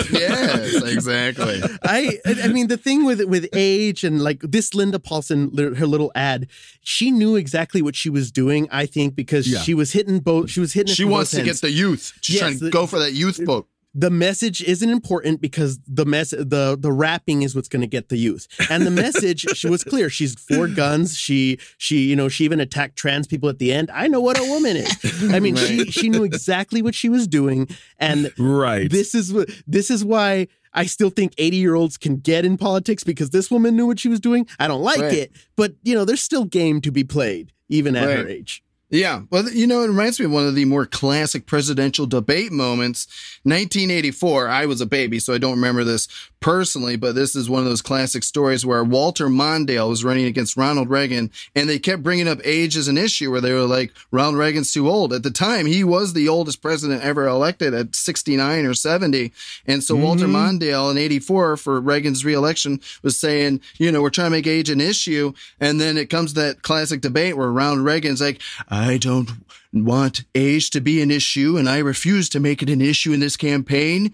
[SPEAKER 7] Yes, exactly.
[SPEAKER 6] I I mean the thing with with age and like this Linda Paulson, her little ad, she knew exactly what she was doing. I think because
[SPEAKER 5] Yeah.
[SPEAKER 6] she was hitting both. She was hitting. it
[SPEAKER 7] She
[SPEAKER 6] from
[SPEAKER 7] wants
[SPEAKER 6] both
[SPEAKER 7] to
[SPEAKER 6] ends.
[SPEAKER 7] get the youth. She's
[SPEAKER 6] Yes,
[SPEAKER 7] trying to
[SPEAKER 6] the-
[SPEAKER 7] go for that youth vote.
[SPEAKER 6] The message isn't important because the mess the the rapping is what's going to get the youth. And the message she was clear. She's for guns. She she you know she even attacked trans people at the end. I know what a woman is. I mean she she knew exactly what she was doing. And
[SPEAKER 5] Right.
[SPEAKER 6] this is what this is why I still think eighty year olds can get in politics, because this woman knew what she was doing. I don't like
[SPEAKER 7] Right.
[SPEAKER 6] it, but you know there's still game to be played even at her
[SPEAKER 7] Right.
[SPEAKER 6] age.
[SPEAKER 7] Yeah. Well, you know, it reminds me of one of the more classic presidential debate moments. nineteen eighty-four, I was a baby, so I don't remember this personally, but this is one of those classic stories where Walter Mondale was running against Ronald Reagan, and they kept bringing up age as an issue where they were like, Ronald Reagan's too old. At the time, he was the oldest president ever elected at sixty-nine or seventy. And so Walter Mondale in eighty-four for Reagan's reelection was saying, you know, we're trying to make age an issue. And then it comes to that classic debate where Ronald Reagan's like, I don't want age to be an issue, and I refuse to make it an issue in this campaign.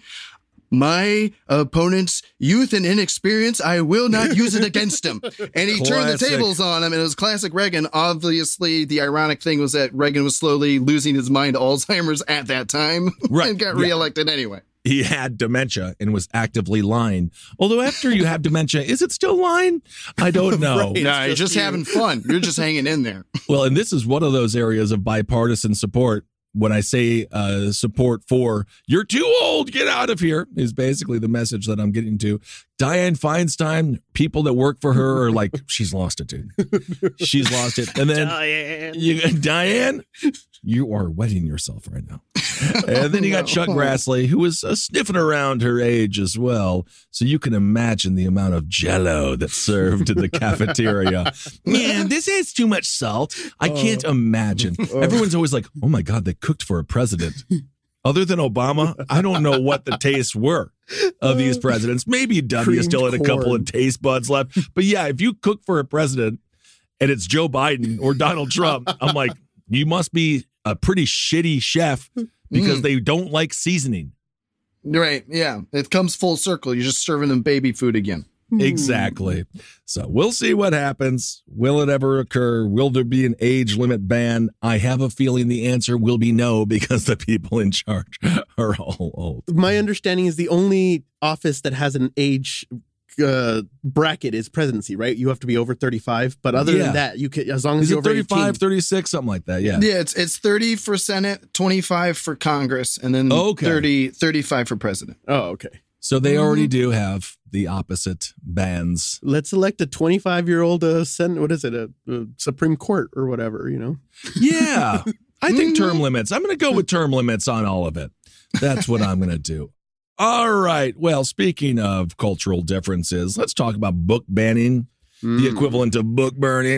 [SPEAKER 7] My opponent's youth and inexperience, I will not use it against him. And he turned the
[SPEAKER 5] Classic.
[SPEAKER 7] tables on him, and it was classic Reagan. Obviously, the ironic thing was that Reagan was slowly losing his mind to Alzheimer's at that time
[SPEAKER 5] Right.
[SPEAKER 7] and got
[SPEAKER 5] Yeah.
[SPEAKER 7] reelected anyway.
[SPEAKER 5] He had dementia and was actively lying. Although after you have dementia, is it still lying? I don't know.
[SPEAKER 6] Right.
[SPEAKER 7] No, you're
[SPEAKER 6] just
[SPEAKER 7] just
[SPEAKER 6] you.
[SPEAKER 7] having fun. You're just hanging in there.
[SPEAKER 5] Well, and this is one of those areas of bipartisan support. When I say uh, support for you're too old, get out of here, is basically the message that I'm getting to. Dianne Feinstein, people that work for her are like, she's lost it, dude. She's lost it. And then
[SPEAKER 6] Diane.
[SPEAKER 5] you, Diane, you are wetting yourself right now. And then you got Chuck Grassley, who was uh, sniffing around her age as well. So you can imagine the amount of Jell-O that's served in the cafeteria. Man, this has too much salt. I can't imagine. Everyone's always like, oh my God, they cooked for a president. Other than Obama, I don't know what the tastes were of these presidents. Maybe W
[SPEAKER 6] Creamed
[SPEAKER 5] still had a couple
[SPEAKER 6] corn.
[SPEAKER 5] of taste buds left. But yeah, if you cook for a president and it's Joe Biden or Donald Trump, I'm like, you must be a pretty shitty chef because they don't like seasoning.
[SPEAKER 7] Right. Yeah. It comes full circle. You're just serving them baby food again.
[SPEAKER 5] Exactly. So we'll see what happens. Will it ever occur? Will there be an age limit ban? I have a feeling the answer will be no, because the people in charge are all old.
[SPEAKER 6] My understanding is the only office that has an age uh, bracket is presidency, right? You have to be over thirty-five, but other
[SPEAKER 5] Yeah.
[SPEAKER 6] than that, you can, as long as
[SPEAKER 5] Is
[SPEAKER 6] you're
[SPEAKER 5] it
[SPEAKER 6] over
[SPEAKER 5] thirty-five,
[SPEAKER 6] eighteen.
[SPEAKER 5] thirty-six, something like that? Yeah.
[SPEAKER 7] Yeah, it's it's thirty for Senate, twenty-five for Congress, and then
[SPEAKER 5] Okay.
[SPEAKER 7] thirty, thirty-five for president.
[SPEAKER 6] Oh, okay.
[SPEAKER 5] So they already do have the opposite bans.
[SPEAKER 6] Let's elect a twenty-five-year-old uh, sen- what is it, a, a Supreme Court or whatever, you know?
[SPEAKER 5] Yeah. I think term limits. I'm going to go with term limits on all of it. That's what I'm going to do. All right. Well, speaking of cultural differences, let's talk about book banning, the equivalent of book burning.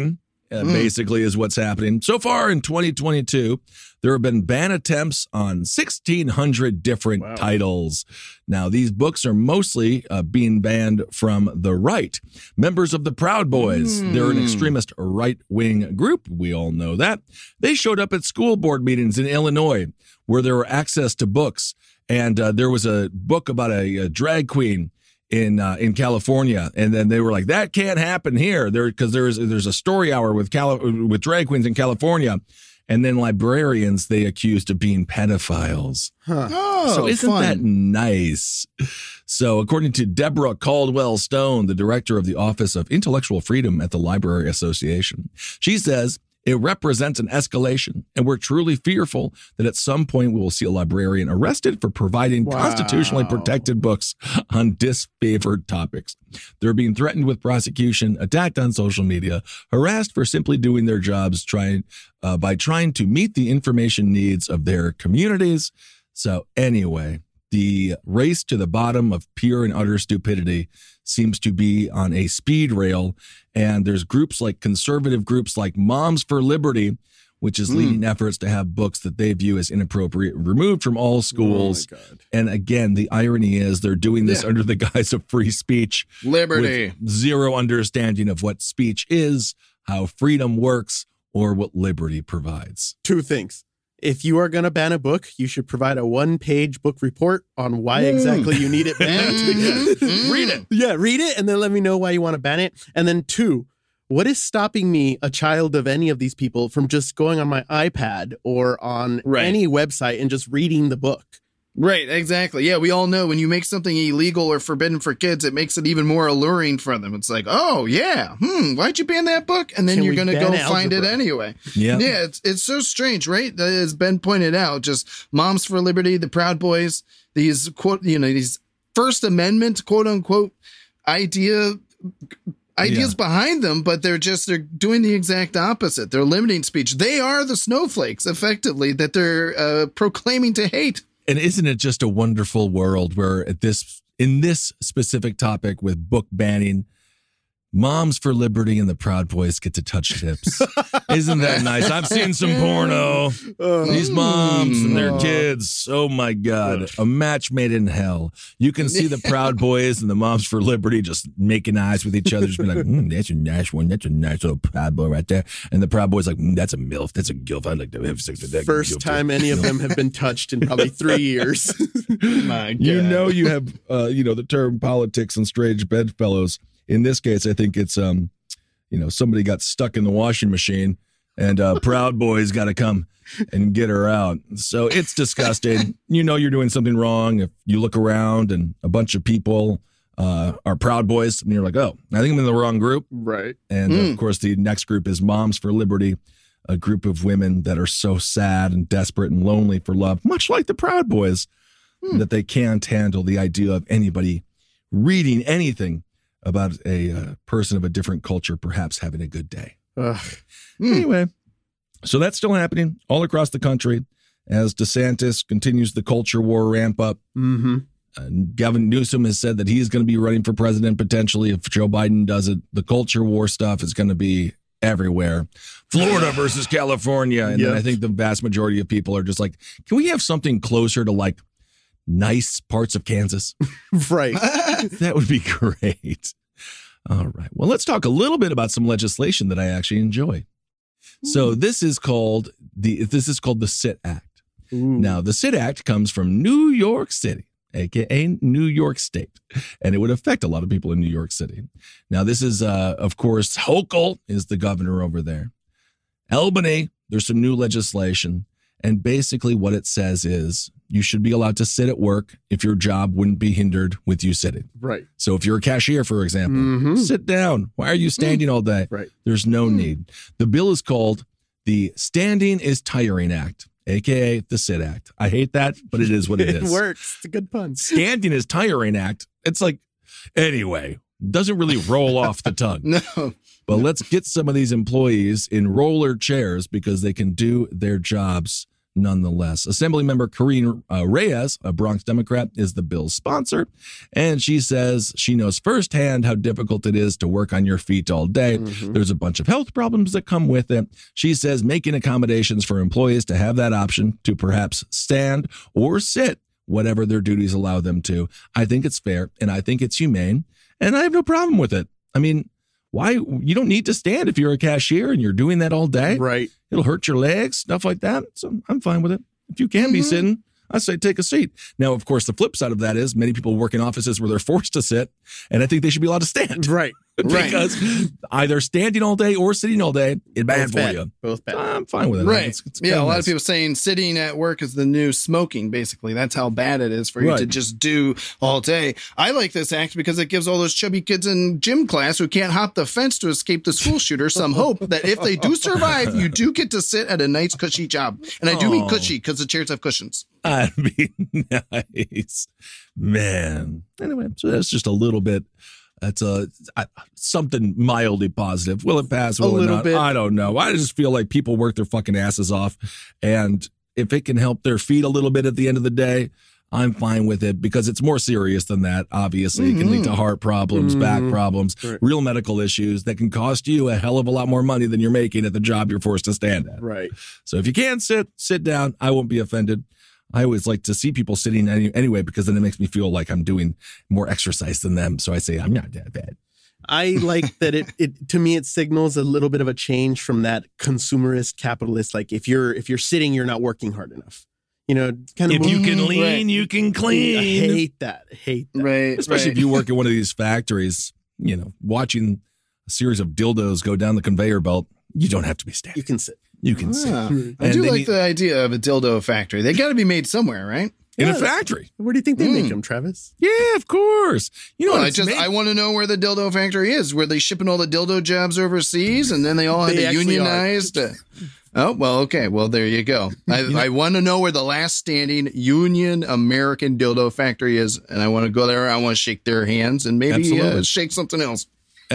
[SPEAKER 5] uh, mm. basically is what's happening. So far in twenty twenty-two, there have been ban attempts on sixteen hundred different wow. titles. Now, these books are mostly uh, being banned from the right. Members of the Proud Boys, mm. they're an extremist right-wing group. We all know that. They showed up at school board meetings in Illinois where there were access to books. And uh, there was a book about a, a drag queen in uh, in California, and then they were like, "That can't happen here," there because there's there's a story hour with Cali- with drag queens in California, and then librarians they accused of being pedophiles.
[SPEAKER 6] Huh.
[SPEAKER 7] Oh,
[SPEAKER 5] so isn't
[SPEAKER 7] fun.
[SPEAKER 5] that nice? So according to Deborah Caldwell Stone, the director of the Office of Intellectual Freedom at the Library Association, she says, it represents an escalation, and we're truly fearful that at some point we will see a librarian arrested for providing
[SPEAKER 6] wow.
[SPEAKER 5] constitutionally protected books on disfavored topics. They're being threatened with prosecution, attacked on social media, harassed for simply doing their jobs trying uh, by trying to meet the information needs of their communities. So anyway, the race to the bottom of pure and utter stupidity seems to be on a speed rail. And there's groups like conservative groups like Moms for Liberty, which is mm. leading efforts to have books that they view as inappropriate removed from all schools. Oh, and again, the irony is they're doing this yeah. under the guise of free speech.
[SPEAKER 7] Liberty.
[SPEAKER 5] With zero understanding of what speech is, how freedom works, or what liberty provides.
[SPEAKER 6] Two things. If you are going to ban a book, you should provide a one-page book report on why mm. exactly you need it banned.
[SPEAKER 7] mm.
[SPEAKER 6] Read it. Yeah, read it, and then let me know why you want to ban it. And then two, what is stopping me, a child of any of these people, from just going on my iPad or on
[SPEAKER 7] right.
[SPEAKER 6] any website and just reading the book?
[SPEAKER 7] Right, exactly. Yeah, we all know when you make something illegal or forbidden for kids, it makes it even more alluring for them. It's like, oh, yeah, hmm, why'd you ban that book? And then
[SPEAKER 6] Can
[SPEAKER 7] you're going to go
[SPEAKER 6] algebra?
[SPEAKER 7] find it anyway.
[SPEAKER 5] Yeah,
[SPEAKER 7] yeah, it's it's so strange, right? As Ben pointed out, just Moms for Liberty, the Proud Boys, these quote, you know, these First Amendment, quote unquote, idea ideas yeah. behind them, but they're just they're doing the exact opposite. They're limiting speech. They are the snowflakes, effectively, that they're uh, proclaiming to hate.
[SPEAKER 5] And isn't it just a wonderful world where at this in this specific topic with book banning, Moms for Liberty and the Proud Boys get to touch tips. Isn't that nice? I've seen some porno. Uh, These moms and their kids. Oh, my God. A match made in hell. You can see the Proud Boys and the Moms for Liberty just making eyes with each other. Just be like, mm, that's a nice one. That's a nice little Proud Boy right there. And the Proud Boy's like, mm, that's a MILF. That's a GILF. I'd like to have sex with that.
[SPEAKER 6] First time any of them have been touched in probably three years.
[SPEAKER 7] My God.
[SPEAKER 5] You know you have, uh, you know, the term politics and strange bedfellows. In this case, I think it's, um, you know, somebody got stuck in the washing machine and uh, Proud Boys got to come and get her out. So it's disgusting. You know you're doing something wrong if you look around and a bunch of people uh, are Proud Boys and you're like, oh, I think I'm in the wrong group.
[SPEAKER 6] Right.
[SPEAKER 5] And,
[SPEAKER 7] mm.
[SPEAKER 5] of course, the next group is Moms for Liberty, a group of women that are so sad and desperate and lonely for love, much like the Proud Boys, mm. that they can't handle the idea of anybody reading anything about a uh, person of a different culture perhaps having a good day.
[SPEAKER 6] Ugh.
[SPEAKER 5] Anyway, so that's still happening all across the country as DeSantis continues the culture war ramp up.
[SPEAKER 6] Mm-hmm.
[SPEAKER 5] Uh, Gavin Newsom has said that he's going to be running for president potentially if Joe Biden does it. The culture war stuff is going to be everywhere. Florida versus California. And
[SPEAKER 6] yep.
[SPEAKER 5] then I think the vast majority of people are just like, can we have something closer to like nice parts of Kansas?
[SPEAKER 6] Right.
[SPEAKER 5] That would be great. All right. Well, let's talk a little bit about some legislation that I actually enjoy. So this is called the this is called the SIT Act.
[SPEAKER 6] Ooh.
[SPEAKER 5] Now, the SIT Act comes from New York City, aka New York State, and it would affect a lot of people in New York City. Now, this is, uh, of course, Hochul is the governor over there. Albany, there's some new legislation. And basically what it says is you should be allowed to sit at work if your job wouldn't be hindered with you sitting.
[SPEAKER 6] Right.
[SPEAKER 5] So if you're a cashier, for example,
[SPEAKER 6] mm-hmm.
[SPEAKER 5] sit down. Why are you standing all day?
[SPEAKER 6] Right.
[SPEAKER 5] There's no mm. need. The bill is called the Standing is Tiring Act, a k a the SIT Act. I hate that, but it is what it is.
[SPEAKER 6] It works. It's a good pun.
[SPEAKER 5] Standing is Tiring Act. It's like, anyway, doesn't really roll off the tongue.
[SPEAKER 7] No.
[SPEAKER 5] But let's get some of these employees in roller chairs because they can do their jobs nonetheless. Assemblymember Corrine uh, Reyes, a Bronx Democrat, is the bill's sponsor. And she says she knows firsthand how difficult it is to work on your feet all day. Mm-hmm. There's a bunch of health problems that come with it. She says making accommodations for employees to have that option to perhaps stand or sit, whatever their duties allow them to. I think it's fair and I think it's humane and I have no problem with it. I mean, why? You don't need to stand if you're a cashier and you're doing that all day.
[SPEAKER 6] Right.
[SPEAKER 5] It'll hurt your legs, stuff like that. So I'm fine with it. If you can mm-hmm. be sitting, I say take a seat. Now, of course, the flip side of that is many people work in offices where they're forced to sit, and I think they should be allowed to stand.
[SPEAKER 6] Right.
[SPEAKER 5] Because
[SPEAKER 7] right.
[SPEAKER 5] either standing all day or sitting all day is bad for
[SPEAKER 6] bad.
[SPEAKER 5] you.
[SPEAKER 6] Both bad.
[SPEAKER 5] So I'm fine with it.
[SPEAKER 7] Right.
[SPEAKER 5] It's, it's
[SPEAKER 7] yeah, a lot
[SPEAKER 5] nice.
[SPEAKER 7] of people saying sitting at work is the new smoking, basically. That's how bad it is for you
[SPEAKER 5] right.
[SPEAKER 7] to just do all day. I like this act because it gives all those chubby kids in gym class who can't hop the fence to escape the school shooter some hope that if they do survive, you do get to sit at a nice, cushy job. And I do mean cushy because the chairs have cushions.
[SPEAKER 5] I mean, nice. Man. Anyway, so that's just a little bit. That's a uh, something mildly positive. Will it pass? Will
[SPEAKER 6] a little
[SPEAKER 5] it not?
[SPEAKER 6] bit.
[SPEAKER 5] I don't know. I just feel like people work their fucking asses off. And if it can help their feet a little bit at the end of the day, I'm fine with it because it's more serious than that. Obviously, mm-hmm. it can lead to heart problems, mm-hmm. back problems, right. real medical issues that can cost you a hell of a lot more money than you're making at the job you're forced to stand at.
[SPEAKER 6] Right.
[SPEAKER 5] So if you can sit, sit down. I won't be offended. I always like to see people sitting any, anyway, because then it makes me feel like I'm doing more exercise than them. So I say, I'm not that bad.
[SPEAKER 6] I like that it, it, to me, it signals a little bit of a change from that consumerist capitalist. Like if you're, if you're sitting, you're not working hard enough. You know, kind of.
[SPEAKER 5] If you can lean,
[SPEAKER 7] right.
[SPEAKER 5] you can clean.
[SPEAKER 6] I hate that. I hate that.
[SPEAKER 7] Right.
[SPEAKER 5] Especially
[SPEAKER 7] right.
[SPEAKER 5] if you work at one of these factories, you know, watching a series of dildos go down the conveyor belt, you don't have to be standing.
[SPEAKER 6] You can sit.
[SPEAKER 5] You can sit.
[SPEAKER 7] Ah, I
[SPEAKER 5] And
[SPEAKER 7] do
[SPEAKER 5] they
[SPEAKER 7] like
[SPEAKER 5] need-
[SPEAKER 7] the idea of a dildo factory. They got to be made somewhere, right?
[SPEAKER 5] In
[SPEAKER 6] Yeah.
[SPEAKER 5] a factory.
[SPEAKER 6] Where do you think they
[SPEAKER 7] Mm.
[SPEAKER 6] make them, Travis?
[SPEAKER 5] Yeah, of course. You know,
[SPEAKER 7] Well,
[SPEAKER 5] what
[SPEAKER 7] I
[SPEAKER 5] it's
[SPEAKER 7] just
[SPEAKER 5] made-
[SPEAKER 7] I want to know where the dildo factory is. Were they shipping all the dildo jobs overseas, and then they all had
[SPEAKER 6] They
[SPEAKER 7] to
[SPEAKER 6] actually
[SPEAKER 7] unionize? To, oh well, okay. Well, there you go. I, I want to know where the last standing Union American dildo factory is, and I want to go there. I want to shake their hands and maybe uh,
[SPEAKER 5] Absolutely.
[SPEAKER 7] shake something else.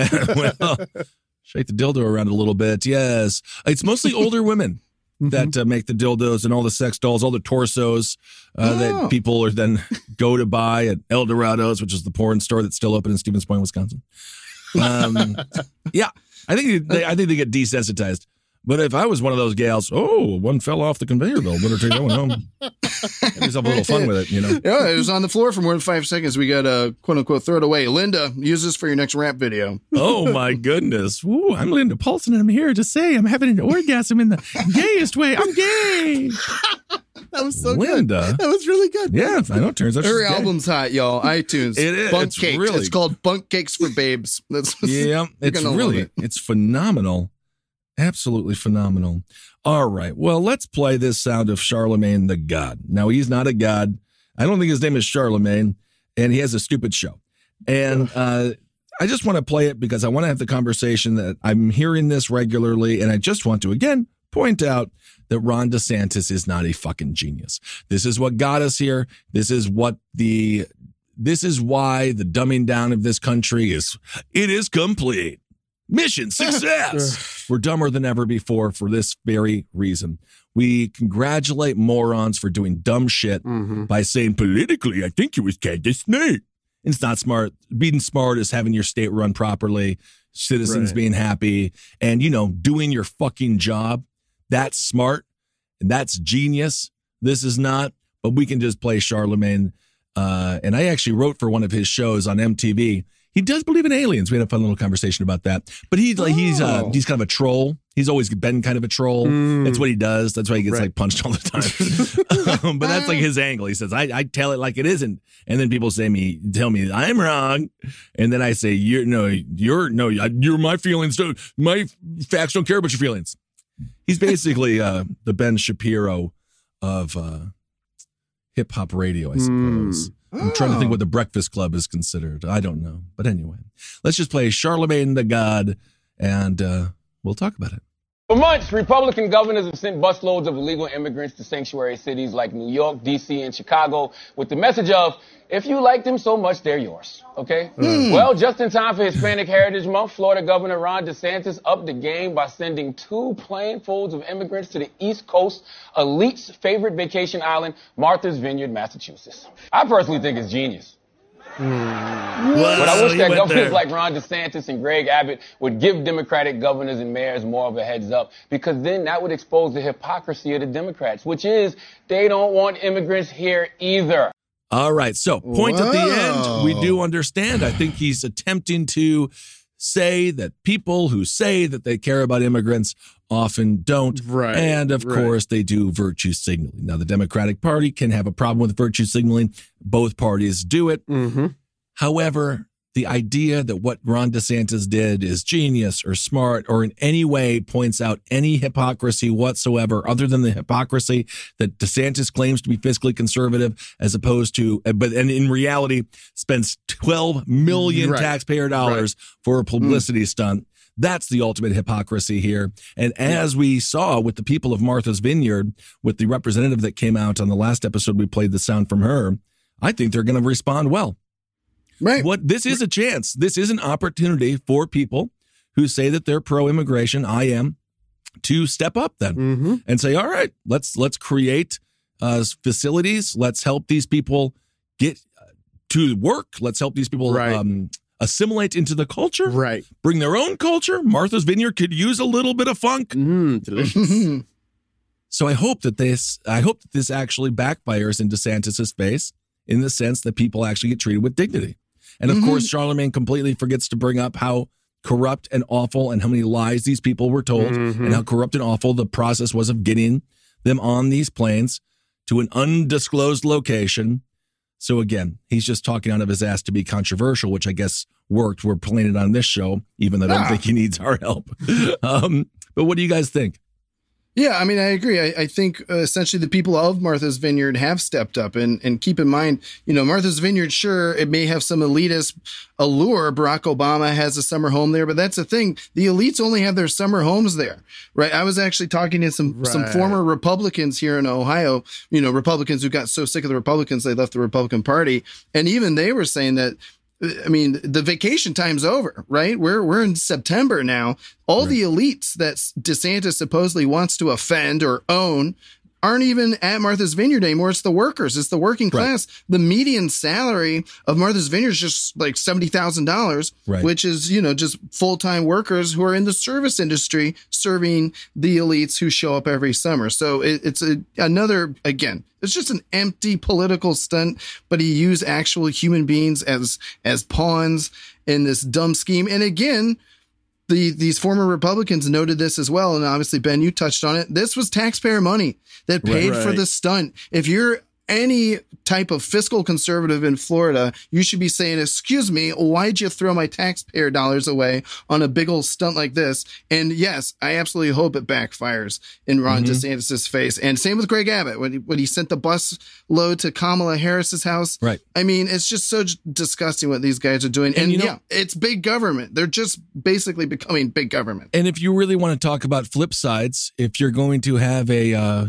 [SPEAKER 5] well, shake the dildo around a little bit. Yes. It's mostly older women that uh, make the dildos and all the sex dolls, all the torsos uh,
[SPEAKER 7] Oh.
[SPEAKER 5] that people are then go to buy at El Dorado's, which is the porn store that's still open in Stevens Point, Wisconsin. Um, yeah, I think they, I think they get desensitized. But if I was one of those gals, oh, one fell off the conveyor belt, better take that one home. Have yourself a little fun with it, you know.
[SPEAKER 7] Yeah, it was on the floor for more than five seconds. We got to quote unquote throw it away. Linda, use this for your next rap video.
[SPEAKER 5] Oh my goodness! Ooh, I'm Linda Paulson, and I'm here to say I'm having an orgasm in the gayest way. I'm gay.
[SPEAKER 6] That was so
[SPEAKER 5] Linda.
[SPEAKER 6] good. That was really good.
[SPEAKER 5] Yeah, I know. Turns out
[SPEAKER 7] Her
[SPEAKER 5] she's gay.
[SPEAKER 7] album's hot, y'all. iTunes.
[SPEAKER 5] It is.
[SPEAKER 7] Bunk
[SPEAKER 5] It's
[SPEAKER 7] Cakes.
[SPEAKER 5] really-
[SPEAKER 7] It's called Bunk Cakes for Babes. That's
[SPEAKER 5] Yeah,
[SPEAKER 7] You're
[SPEAKER 5] it's
[SPEAKER 7] gonna love
[SPEAKER 5] really,
[SPEAKER 7] it.
[SPEAKER 5] it's phenomenal. Absolutely phenomenal. All right. Well, let's play this sound of Charlemagne the God. Now, he's not a god. I don't think his name is Charlemagne, and he has a stupid show. And uh, I just want to play it because I want to have the conversation that I'm hearing this regularly, and I just want to, again, point out that Ron DeSantis is not a fucking genius. This is what got us here. This is what the, this is why the dumbing down of this country is, it is complete. Mission success. We're dumber than ever before for this very reason. We congratulate morons for doing dumb shit
[SPEAKER 6] Mm-hmm.
[SPEAKER 5] by saying politically, I think it was Candace Nate. It's not smart. Being smart is having your state run properly, citizens
[SPEAKER 6] Right.
[SPEAKER 5] being happy, and, you know, doing your fucking job. That's smart and that's genius. This is not, but we can just play Charlemagne. Uh, and I actually wrote for one of his shows on M T V. He does believe in aliens. We had a fun little conversation about that. But he's like, he's uh,
[SPEAKER 7] Oh.
[SPEAKER 5] he's kind of a troll. He's always been kind of a troll.
[SPEAKER 6] Mm.
[SPEAKER 5] That's what he does. That's why he gets
[SPEAKER 6] Right.
[SPEAKER 5] like punched all the time. um, but that's like his angle. He says, I, I tell it like it isn't. And then people say me, tell me I'm wrong. And then I say, you're no, you're no, you're my feelings. Don't, my facts don't care about your feelings. He's basically uh, the Ben Shapiro of uh, hip hop radio, I suppose. I'm trying to think what the Breakfast Club is considered. I don't know. But anyway, let's just play Charlemagne the God, and uh, we'll talk about it.
[SPEAKER 1] For months, Republican governors have sent busloads of illegal immigrants to sanctuary cities like New York, D C, and Chicago with the message of, if you like them so much, they're yours. Okay? Mm. Well, just in time for Hispanic Heritage Month, Florida Governor Ron DeSantis upped the game by sending two planefolds of immigrants to the East Coast, elite's favorite vacation island, Martha's Vineyard, Massachusetts. I personally think it's genius.
[SPEAKER 5] Mm.
[SPEAKER 1] But I wish that governors
[SPEAKER 5] there.
[SPEAKER 1] like Ron DeSantis and Greg Abbott would give Democratic governors and mayors more of a heads up, because then that would expose the hypocrisy of the Democrats, which is they don't want immigrants here either.
[SPEAKER 5] All right. So point
[SPEAKER 7] Whoa.
[SPEAKER 5] at the end, we do understand. I think he's attempting to say that people who say that they care about immigrants often don't.
[SPEAKER 6] Right,
[SPEAKER 5] And of
[SPEAKER 6] right.
[SPEAKER 5] course, they do virtue signaling. Now, the Democratic Party can have a problem with virtue signaling. Both parties do it.
[SPEAKER 6] Mm-hmm.
[SPEAKER 5] However, the idea that what Ron DeSantis did is genius or smart or in any way points out any hypocrisy whatsoever, other than the hypocrisy that DeSantis claims to be fiscally conservative, as opposed to, but and in reality spends twelve million
[SPEAKER 6] Right.
[SPEAKER 5] taxpayer dollars
[SPEAKER 6] Right.
[SPEAKER 5] for a publicity mm. stunt. That's the ultimate hypocrisy here. And as we saw with the people of Martha's Vineyard, with the representative that came out on the last episode, we played the sound from her. I think they're going to respond well.
[SPEAKER 7] Right.
[SPEAKER 5] What this is a chance. This is an opportunity for people who say that they're pro-immigration. I am, to step up then
[SPEAKER 6] Mm-hmm.
[SPEAKER 5] and say, all right, let's let's create uh, facilities. Let's help these people get to work. Let's help these people
[SPEAKER 6] Right.
[SPEAKER 5] um, assimilate into the culture.
[SPEAKER 6] Right.
[SPEAKER 5] Bring their own culture. Martha's Vineyard could use a little bit of funk.
[SPEAKER 6] Mm, delicious.
[SPEAKER 5] So I hope that this, I hope that this actually backfires in DeSantis's face, in the sense that people actually get treated with dignity. And of
[SPEAKER 7] Mhm.
[SPEAKER 5] course, Charlemagne completely forgets to bring up how corrupt and awful and how many lies these people were told,
[SPEAKER 6] Mhm.
[SPEAKER 5] and how corrupt and awful the process was of getting them on these planes to an undisclosed location. So again, he's just talking out of his ass to be controversial, which I guess worked. We're playing it on this show, even though I don't
[SPEAKER 7] Ah.
[SPEAKER 5] think he needs our help. um, but what do you guys think?
[SPEAKER 7] Yeah, I mean, I agree. I, I think uh, essentially the people of Martha's Vineyard have stepped up, and, and keep in mind, you know, Martha's Vineyard, sure, it may have some elitist allure. Barack Obama has a summer home there, but that's the thing. The elites only have their summer homes there, right? I was actually talking to some, some
[SPEAKER 6] Right.
[SPEAKER 7] former Republicans here in Ohio, you know, Republicans who got so sick of the Republicans, they left the Republican Party. And even they were saying that, I mean, the vacation time's over, right? We're we're in September now. All right. The elites that DeSantis supposedly wants to offend or own aren't even at Martha's Vineyard anymore. It's the workers. It's the working class. Right. The median salary of Martha's Vineyard is just like seventy thousand dollars, right. which is, you know, just full-time workers who are in the service industry serving the elites who show up every summer. So it, it's a, another, again, it's just an empty political stunt, but he used actual human beings as, as pawns in this dumb scheme. And again, The, these former Republicans noted this as well. And obviously, Ben, you touched on it. This was taxpayer money that paid right. for the stunt. If you're any type of fiscal conservative in Florida, you should be saying, excuse me, why'd you throw my taxpayer dollars away on a big old stunt like this? And yes, I absolutely hope it backfires in Ron mm-hmm. DeSantis' face. And same with Greg Abbott when he, when he sent the bus load to Kamala Harris's house.
[SPEAKER 5] Right.
[SPEAKER 7] I mean, it's just so disgusting what these guys are doing. And, and you know, yeah, it's big government. They're just basically becoming big government.
[SPEAKER 5] And if you really want to talk about flip sides, if you're going to have a uh,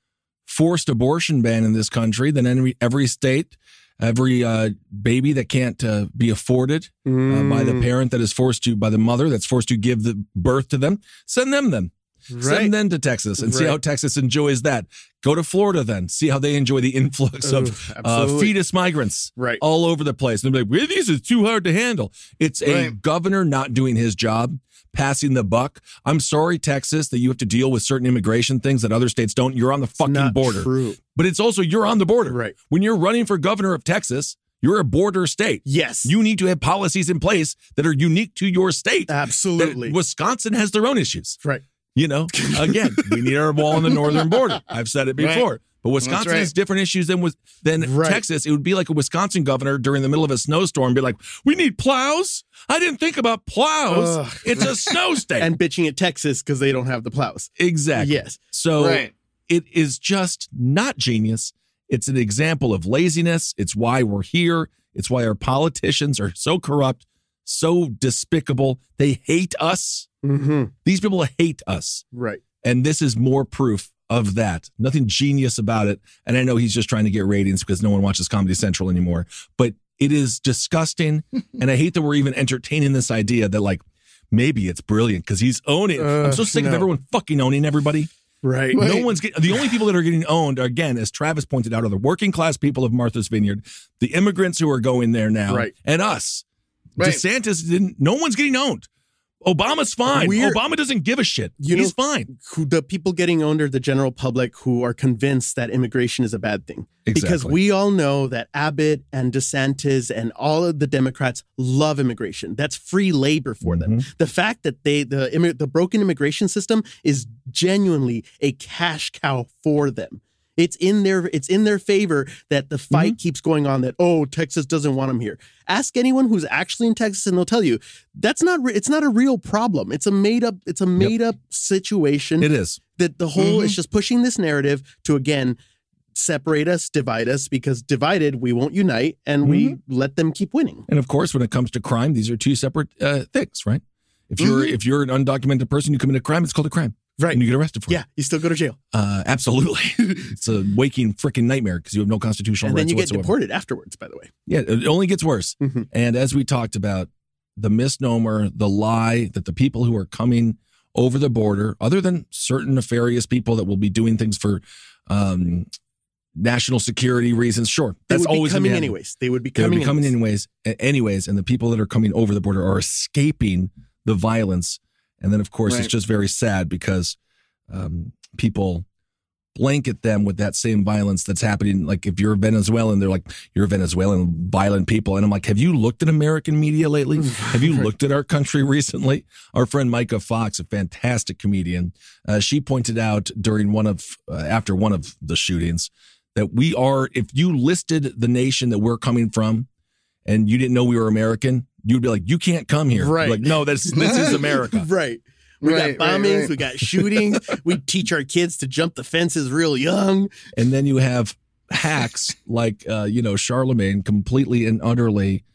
[SPEAKER 5] forced abortion ban in this country, then every, every state, every uh, baby that can't uh, be afforded mm. uh, by the parent that is forced to, by the mother that's forced to give the birth to them, send them then. Right. Send them to Texas and right. see how Texas enjoys that. Go to Florida then. See how they enjoy the influx Ooh, of uh, fetus migrants
[SPEAKER 6] right.
[SPEAKER 5] all over the place. And they're like, well, these are too hard to handle. It's a right. governor not doing his job, passing the buck. I'm sorry, Texas, that you have to deal with certain immigration things that other states don't. You're on the fucking
[SPEAKER 6] not
[SPEAKER 5] border.
[SPEAKER 6] True.
[SPEAKER 5] But it's also, you're on the border.
[SPEAKER 6] Right.
[SPEAKER 5] When you're running for governor of Texas, you're a border state.
[SPEAKER 6] Yes.
[SPEAKER 5] You need to have policies in place that are unique to your state.
[SPEAKER 6] Absolutely.
[SPEAKER 5] That Wisconsin has their own issues.
[SPEAKER 6] Right.
[SPEAKER 5] You know, again, we need our wall on the northern border. I've said it before. Right. But Wisconsin right. has different issues than with than right. Texas. It would be like a Wisconsin governor during the middle of a snowstorm be like, we need plows? I didn't think about plows. Ugh. It's a snow state.
[SPEAKER 6] And bitching at Texas because they don't have the plows.
[SPEAKER 5] Exactly.
[SPEAKER 6] Yes.
[SPEAKER 5] So
[SPEAKER 7] right.
[SPEAKER 5] it is just not genius. It's an example of laziness. It's why we're here. It's why our politicians are so corrupt, so despicable. They hate us.
[SPEAKER 6] Mm-hmm.
[SPEAKER 5] These people hate us.
[SPEAKER 6] Right.
[SPEAKER 5] And this is more proof of that. Nothing genius about it. And I know he's just trying to get ratings because no one watches Comedy Central anymore. But it is disgusting. And I hate that we're even entertaining this idea that, like, maybe it's brilliant because he's owning. Uh, I'm so sick no. of everyone fucking owning everybody.
[SPEAKER 6] Right.
[SPEAKER 5] No
[SPEAKER 6] right.
[SPEAKER 5] one's getting, the only people that are getting owned, again, as Travis pointed out, are the working class people of Martha's Vineyard, the immigrants who are going there now,
[SPEAKER 6] right.
[SPEAKER 5] and us.
[SPEAKER 6] Right.
[SPEAKER 5] DeSantis didn't, no one's getting owned. Obama's fine. We're, Obama doesn't give a shit. You He's know, fine.
[SPEAKER 6] Who, the people getting owned are the general public who are convinced that immigration is a bad thing.
[SPEAKER 5] Exactly.
[SPEAKER 6] Because we all know that Abbott and DeSantis and all of the Democrats love immigration. That's free labor for them.
[SPEAKER 5] Mm-hmm.
[SPEAKER 6] The fact that they the the broken immigration system is genuinely a cash cow for them. It's in their it's in their favor that the fight mm-hmm. keeps going on, that, oh, Texas doesn't want them here. Ask anyone who's actually in Texas and they'll tell you that's not re- it's not a real problem. It's a made up it's a made yep. up situation.
[SPEAKER 5] It is.
[SPEAKER 6] That the whole
[SPEAKER 5] mm-hmm.
[SPEAKER 6] is just pushing this narrative to, again, separate us, divide us, because divided we won't unite and mm-hmm. we let them keep winning.
[SPEAKER 5] And of course, when it comes to crime, these are two separate uh, things, right? If you're mm-hmm. if you're an undocumented person, you commit a crime, it's called a crime.
[SPEAKER 6] Right.
[SPEAKER 5] And you get arrested for
[SPEAKER 6] yeah,
[SPEAKER 5] it.
[SPEAKER 6] Yeah, you still go to jail.
[SPEAKER 5] Uh, absolutely. It's a waking freaking nightmare because you have no constitutional
[SPEAKER 6] and
[SPEAKER 5] rights
[SPEAKER 6] then you get
[SPEAKER 5] whatsoever.
[SPEAKER 6] deported afterwards, by the way.
[SPEAKER 5] Yeah, it only gets worse.
[SPEAKER 6] Mm-hmm.
[SPEAKER 5] And as we talked about, the misnomer, the lie that the people who are coming over the border, other than certain nefarious people that will be doing things for um, national security reasons, sure.
[SPEAKER 6] They
[SPEAKER 5] That's
[SPEAKER 6] would
[SPEAKER 5] always
[SPEAKER 6] be coming
[SPEAKER 5] be
[SPEAKER 6] anyways. They would be
[SPEAKER 5] They
[SPEAKER 6] coming,
[SPEAKER 5] would be coming anyways. anyways. And the people that are coming over the border are escaping the violence. And then, of course,
[SPEAKER 7] right.
[SPEAKER 5] it's just very sad because um, people blanket them with that same violence that's happening. Like if you're Venezuelan, they're like, you're Venezuelan violent people. And I'm like, have you looked at American media lately? Have you looked at our country recently? Our friend Micah Fox, a fantastic comedian, uh, she pointed out during one of, uh, after one of the shootings, that we are, if you listed the nation that we're coming from and you didn't know we were American, you'd be like, you can't come here.
[SPEAKER 6] Right.
[SPEAKER 5] Like, no, this, this is America.
[SPEAKER 6] Right. We
[SPEAKER 7] right,
[SPEAKER 6] got bombings,
[SPEAKER 7] right, right.
[SPEAKER 6] we got shootings. We teach our kids to jump the fences real young.
[SPEAKER 5] And then you have hacks like, uh, you know, Charlemagne completely and utterly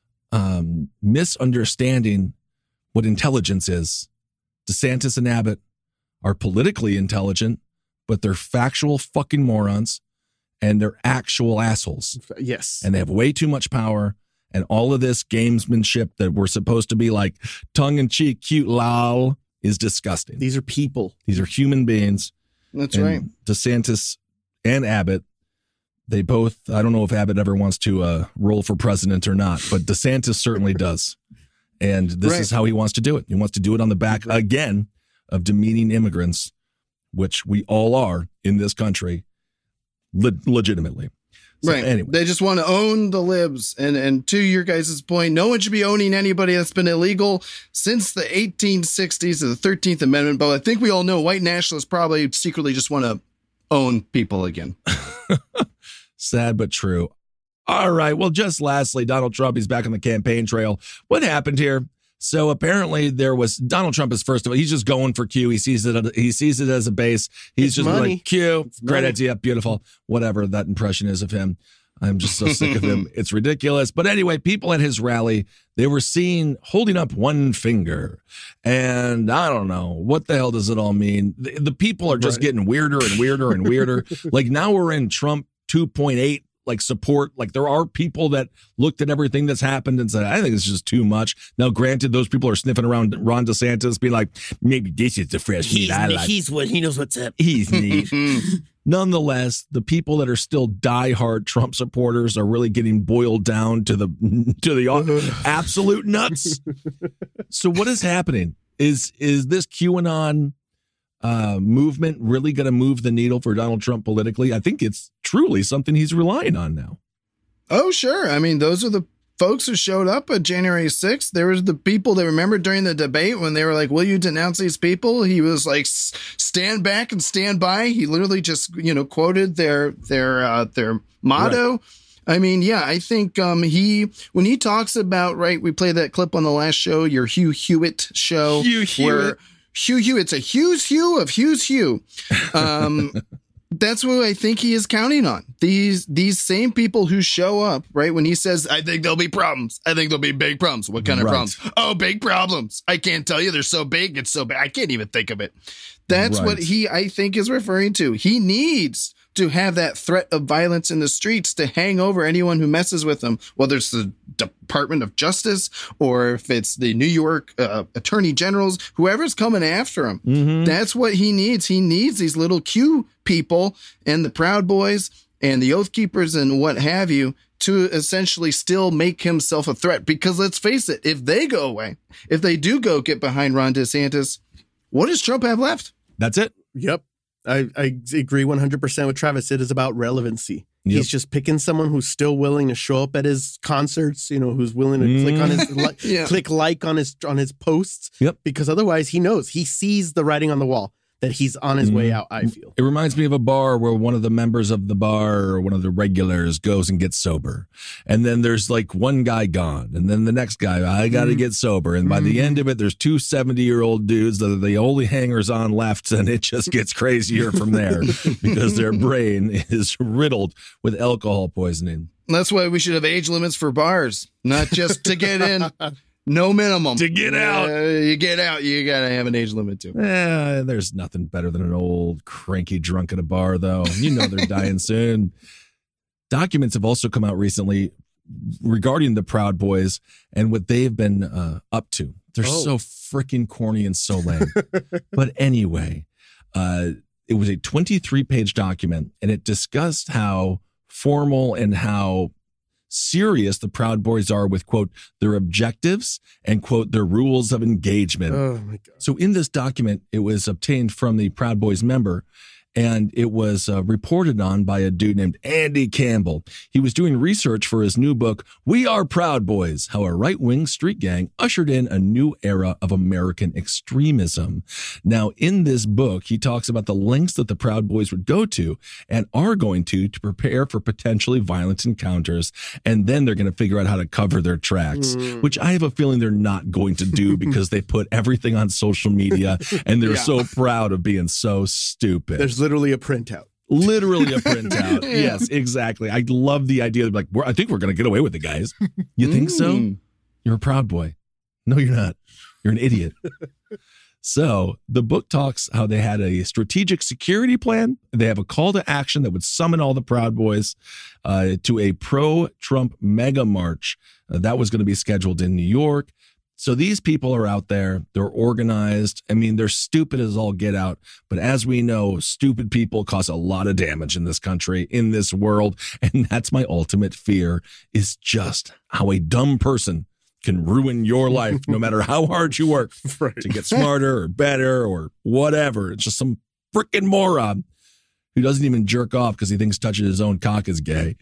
[SPEAKER 5] um, misunderstanding what intelligence is. DeSantis and Abbott are politically intelligent, but they're factual fucking morons and they're actual assholes.
[SPEAKER 6] Yes.
[SPEAKER 5] And they have way too much power. And all of this gamesmanship that we're supposed to be like tongue-in-cheek, cute, lol, is disgusting.
[SPEAKER 6] These are people.
[SPEAKER 5] These are human beings.
[SPEAKER 7] That's
[SPEAKER 5] and
[SPEAKER 7] right.
[SPEAKER 5] DeSantis and Abbott, they both, I don't know if Abbott ever wants to uh, roll for president or not, but DeSantis certainly does. And this
[SPEAKER 7] right.
[SPEAKER 5] is how he wants to do it. He wants to do it on the back, again, of demeaning immigrants, which we all are in this country, le- legitimately. So,
[SPEAKER 7] right.
[SPEAKER 5] Anyway.
[SPEAKER 7] They just want to own the libs. And and to your guys' point, no one should be owning anybody that's been illegal since the eighteen sixties or the thirteenth Amendment. But I think we all know white nationalists probably secretly just want to own people again.
[SPEAKER 5] Sad but true. All right. Well, just lastly, Donald Trump, he's back on the campaign trail. What happened here? So apparently there was Donald Trump is first of all, he's just going for Q. He sees it. He sees it as a base. He's
[SPEAKER 6] it's
[SPEAKER 5] just
[SPEAKER 6] money.
[SPEAKER 5] like Q.
[SPEAKER 6] It's
[SPEAKER 5] Great
[SPEAKER 6] money.
[SPEAKER 5] idea. Beautiful. Whatever that impression is of him. I'm just so sick of him. It's ridiculous. But anyway, people at his rally, they were seen holding up one finger. And I don't know. What the hell does it all mean? The, the people are just
[SPEAKER 6] Right.
[SPEAKER 5] getting weirder and weirder and weirder. Like now we're in Trump two point eight. Like support, like there are people that looked at everything that's happened and said, I think it's just too much. Now, granted, those people are sniffing around Ron DeSantis, being like, maybe this is the fresh meat I like.
[SPEAKER 6] He's what he knows what's up.
[SPEAKER 5] He's neat. Nonetheless, the people that are still diehard Trump supporters are really getting boiled down to the to the absolute nuts. So, what is happening? Is is this QAnon Uh, movement really going to move the needle for Donald Trump politically? I think it's truly something he's relying on now.
[SPEAKER 7] Oh, sure. I mean, those are the folks who showed up at January sixth. There was the people that remember during the debate when they were like, will you denounce these people? He was like, stand back and stand by. He literally just, you know, quoted their, their, uh, their motto. Right. I mean, yeah, I think um, he, when he talks about, right, we played that clip on the last show, your Hugh Hewitt show.
[SPEAKER 5] Hugh Hewitt.
[SPEAKER 7] Where Hugh Hewitt, it's a Hughes Hugh of Hughes Hugh. Um, That's what I think he is counting on. These these same people who show up, right, when he says, I think there'll be problems. I think there'll be big problems. What kind of
[SPEAKER 5] Right.
[SPEAKER 7] problems? Oh, big problems. I can't tell you. They're so big. It's so big. I can't even think of it. That's
[SPEAKER 5] Right.
[SPEAKER 7] what he, I think, is referring to. He needs to have that threat of violence in the streets to hang over anyone who messes with him, whether it's the Department of Justice or if it's the New York uh, Attorney Generals, whoever's coming after him.
[SPEAKER 5] Mm-hmm.
[SPEAKER 7] That's what he needs. He needs these little Q people and the Proud Boys and the Oath Keepers and what have you to essentially still make himself a threat. Because let's face it, if they go away, if they do go get behind Ron DeSantis, what does Trump have left?
[SPEAKER 5] That's it.
[SPEAKER 6] Yep. I, I agree one hundred percent with Travis. It is about relevancy.
[SPEAKER 5] Yep.
[SPEAKER 6] He's just picking someone who's still willing to show up at his concerts, you know, who's willing to click on his li-
[SPEAKER 7] Yeah.
[SPEAKER 6] click like on his on his posts.
[SPEAKER 5] Yep.
[SPEAKER 6] Because otherwise he knows, he sees the writing on the wall that he's on his way out, I feel.
[SPEAKER 5] It reminds me of a bar where one of the members of the bar or one of the regulars goes and gets sober. And then there's like one guy gone. And then the next guy, I got to get sober. And by the end of it, there's two seventy-year-old dudes that are the only hangers-on left. And it just gets crazier from there because their brain is riddled with alcohol poisoning.
[SPEAKER 7] That's why we should have age limits for bars, not just to get in. No minimum.
[SPEAKER 5] To get out.
[SPEAKER 7] Uh, you get out, you got to have an age limit too.
[SPEAKER 5] Eh, there's nothing better than an old cranky drunk at a bar, though. You know they're dying soon. Documents have also come out recently regarding the Proud Boys and what they've been uh, up to. They're
[SPEAKER 6] Oh.
[SPEAKER 5] so freaking corny and so lame. But anyway, uh, it was a twenty-three page document, and it discussed how formal and how serious the Proud Boys are with, quote, their objectives and, quote, their rules of engagement.
[SPEAKER 6] Oh my God.
[SPEAKER 5] So in this document, it was obtained from the Proud Boys member, and it was uh, reported on by a dude named Andy Campbell. He was doing research for his new book, We Are Proud Boys, How a Right-Wing Street Gang Ushered in a New Era of American Extremism. Now, in this book, he talks about the lengths that the Proud Boys would go to and are going to to prepare for potentially violent encounters, and then they're going to figure out how to cover their tracks, which I have a feeling they're not going to do because they put everything on social media, and they're
[SPEAKER 6] Yeah.
[SPEAKER 5] so proud of being so stupid.
[SPEAKER 6] There's literally a printout.
[SPEAKER 5] Literally a printout. Yes, exactly. I love the idea of like, we're, I think we're going to get away with it, guys. You think so?
[SPEAKER 7] Mm.
[SPEAKER 5] You're a Proud Boy. No, you're not. You're an idiot. So the book talks how they had a strategic security plan. They have a call to action that would summon all the Proud Boys uh, to a pro-Trump mega march uh, that was going to be scheduled in New York. So these people are out there. They're organized. I mean, they're stupid as all get out. But as we know, stupid people cause a lot of damage in this country, in this world. And that's my ultimate fear, is just how a dumb person can ruin your life, no matter how hard you work
[SPEAKER 6] Right.
[SPEAKER 5] to get smarter or better or whatever. It's just some freaking moron who doesn't even jerk off because he thinks touching his own cock is gay.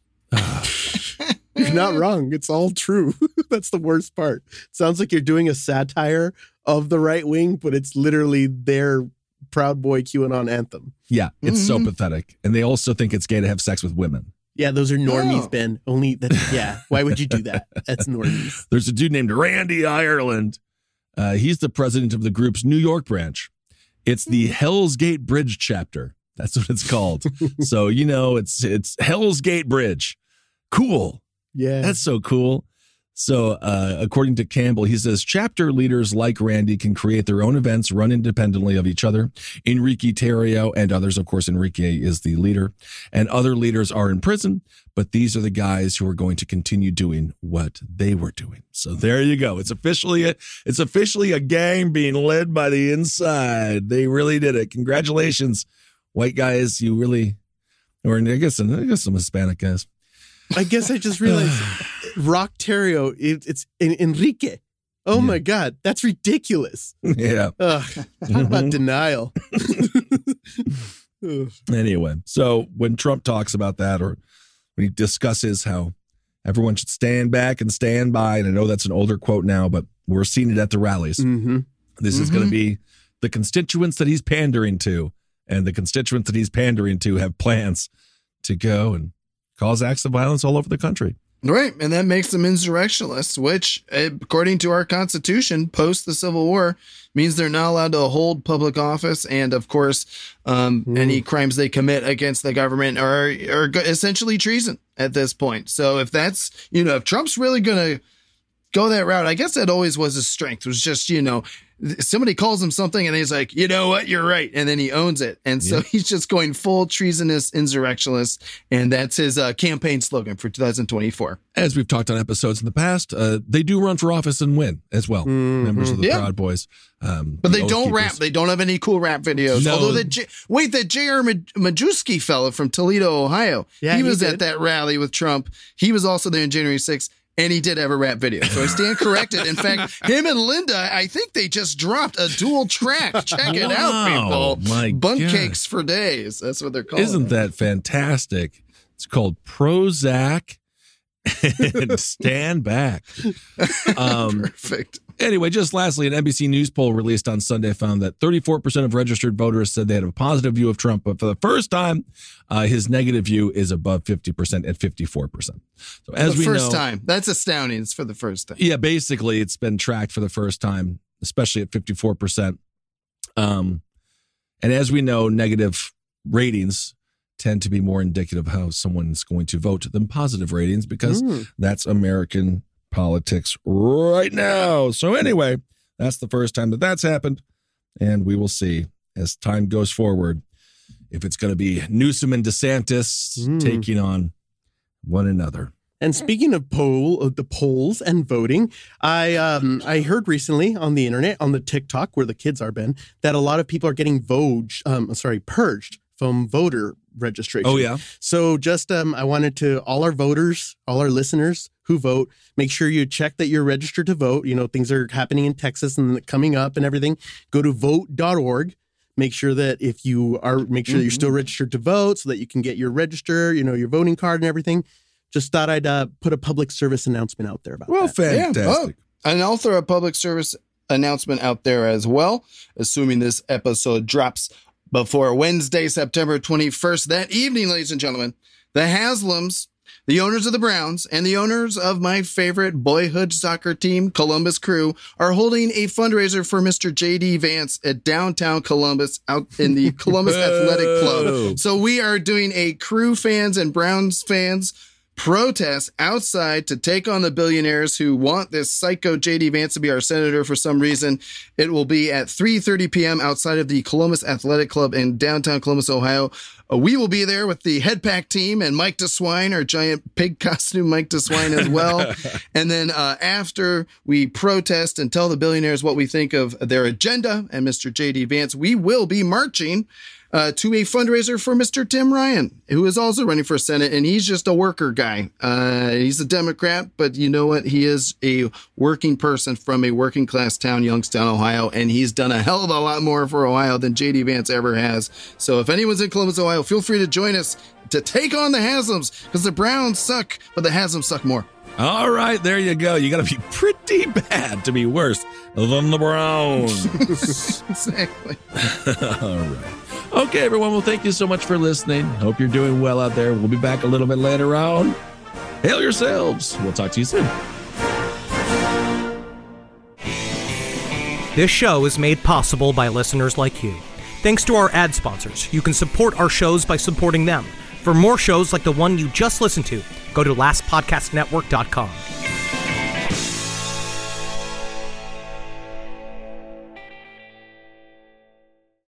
[SPEAKER 6] You're not wrong. It's all true. That's the worst part. Sounds like you're doing a satire of the right wing, but it's literally their Proud Boy QAnon anthem.
[SPEAKER 5] Yeah, it's so
[SPEAKER 7] Mhm.
[SPEAKER 5] pathetic. And they also think it's gay to have sex with women.
[SPEAKER 6] Yeah, those are normies,
[SPEAKER 7] Oh.
[SPEAKER 6] Ben. Only that. Yeah. Why would you do that? That's normies.
[SPEAKER 5] There's a dude named Randy Ireland. Uh, he's the president of the group's New York branch. It's the Hell's Gate Bridge chapter. That's what it's called. So, you know, it's it's Hell's Gate Bridge. Cool.
[SPEAKER 6] Yeah.
[SPEAKER 5] That's so cool. So, uh, according to Campbell, he says chapter leaders like Randy can create their own events, run independently of each other. Enrique Terrio and others, of course, Enrique is the leader, and other leaders are in prison. But these are the guys who are going to continue doing what they were doing. So there you go. It's officially a, it's officially a gang being led by the inside. They really did it. Congratulations, white guys. You really, or I guess, I guess some Hispanic guys.
[SPEAKER 6] I guess I just realized Rock Terrio, it, it's en- Enrique. Oh
[SPEAKER 5] Yeah.
[SPEAKER 6] my God. That's ridiculous.
[SPEAKER 5] Yeah.
[SPEAKER 6] Ugh, how about denial? Ugh.
[SPEAKER 5] Anyway, so when Trump talks about that, or when he discusses how everyone should stand back and stand by, and I know that's an older quote now, but we're seeing it at the rallies.
[SPEAKER 6] Mhm.
[SPEAKER 5] This is going to be the constituents that he's pandering to, and the constituents that he's pandering to have plans to go and cause acts of violence all over the country.
[SPEAKER 7] Right, and that makes them insurrectionists, which, according to our Constitution, post the Civil War, means they're not allowed to hold public office, and of course, um, mm. any crimes they commit against the government are are essentially treason at this point. So if that's, you know, if Trump's really going to go that route, I guess that always was his strength, was just, you know, somebody calls him something and he's like, you know what, you're right. And then he owns it. And so yeah. he's just going full treasonous insurrectionist. And that's his uh, campaign slogan for two thousand twenty-four.
[SPEAKER 5] As we've talked on episodes in the past, uh, they do run for office and win as well. Mm-hmm. Members of the yeah. Proud Boys. Um,
[SPEAKER 7] but the they don't rap. They don't have any cool rap videos. No. Although the J- wait, the J R Majewski fellow from Toledo, Ohio, yeah, he, he was did. at that rally with Trump. He was also there on January sixth. And he did have a rap video. So I stand corrected. In fact, him and Linda, I think they just dropped a dual track. Check it wow, out, people.
[SPEAKER 5] My
[SPEAKER 7] Bun
[SPEAKER 5] God.
[SPEAKER 7] Cakes for days. That's what they're called.
[SPEAKER 5] Isn't that fantastic? It's called Prozac and Stand Back. Um,
[SPEAKER 7] Perfect.
[SPEAKER 5] Anyway, just lastly, an N B C News poll released on Sunday found that thirty-four percent of registered voters said they had a positive view of Trump, but for the first time, uh, his negative view is above fifty percent at fifty-four percent. So as
[SPEAKER 7] the
[SPEAKER 5] we
[SPEAKER 7] first
[SPEAKER 5] know,
[SPEAKER 7] time. That's astounding. It's for the first time.
[SPEAKER 5] Yeah, basically, it's been tracked for the first time, especially at fifty-four percent. Um, and as we know, negative ratings tend to be more indicative of how someone's going to vote than positive ratings, because mm. that's American politics right now. So anyway, that's the first time that that's happened, and we will see as time goes forward if it's going to be Newsom and DeSantis mm. taking on one another.
[SPEAKER 6] And speaking of poll, of the polls and voting, I um I heard recently on the internet, on the TikTok where the kids are, Ben, that a lot of people are getting voged, um sorry, purged from voter registration.
[SPEAKER 5] Oh yeah.
[SPEAKER 6] So just um I wanted to all our voters, all our listeners who vote, make sure you check that you're registered to vote. You know, things are happening in Texas and coming up and everything. Go to vote dot org. Make sure that if you are, make sure mm-hmm. that you're still registered to vote so that you can get your register, you know, your voting card and everything. Just thought I'd uh, put a public service announcement out there about
[SPEAKER 5] well,
[SPEAKER 6] that.
[SPEAKER 5] Well, fantastic.
[SPEAKER 7] Yeah. Oh. And I'll throw a public service announcement out there as well, assuming this episode drops before Wednesday, September twenty-first. That evening, ladies and gentlemen, the Haslams, the owners of the Browns, and the owners of my favorite boyhood soccer team, Columbus Crew, are holding a fundraiser for Mister J D Vance at downtown Columbus, out in the Columbus Athletic Club. So we are doing a Crew fans and Browns fans protest outside to take on the billionaires who want this psycho J D Vance to be our senator for some reason. It will be at three thirty p.m. outside of the Columbus Athletic Club in downtown Columbus, Ohio. Uh, we will be there with the Head Pack team and Mike DeSwine, our giant pig costume Mike DeSwine as well. And then uh, after we protest and tell the billionaires what we think of their agenda and Mister J D Vance, we will be marching Uh, to a fundraiser for Mister Tim Ryan, who is also running for Senate, and he's just a worker guy. Uh, he's a Democrat, but you know what? He is a working person from a working class town, Youngstown, Ohio, and he's done a hell of a lot more for Ohio than J D Vance ever has. So if anyone's in Columbus, Ohio, feel free to join us to take on the Haslams, because the Browns suck, but the Haslams suck more.
[SPEAKER 5] All right, there you go. You got to be pretty bad to be worse than the Browns.
[SPEAKER 7] Exactly.
[SPEAKER 5] All right. Okay, everyone. Well, thank you so much for listening. Hope you're doing well out there. We'll be back a little bit later on. Hail yourselves. We'll talk to you soon.
[SPEAKER 9] This show is made possible by listeners like you. Thanks to our ad sponsors, you can support our shows by supporting them. For more shows like the one you just listened to, go to last podcast network dot com.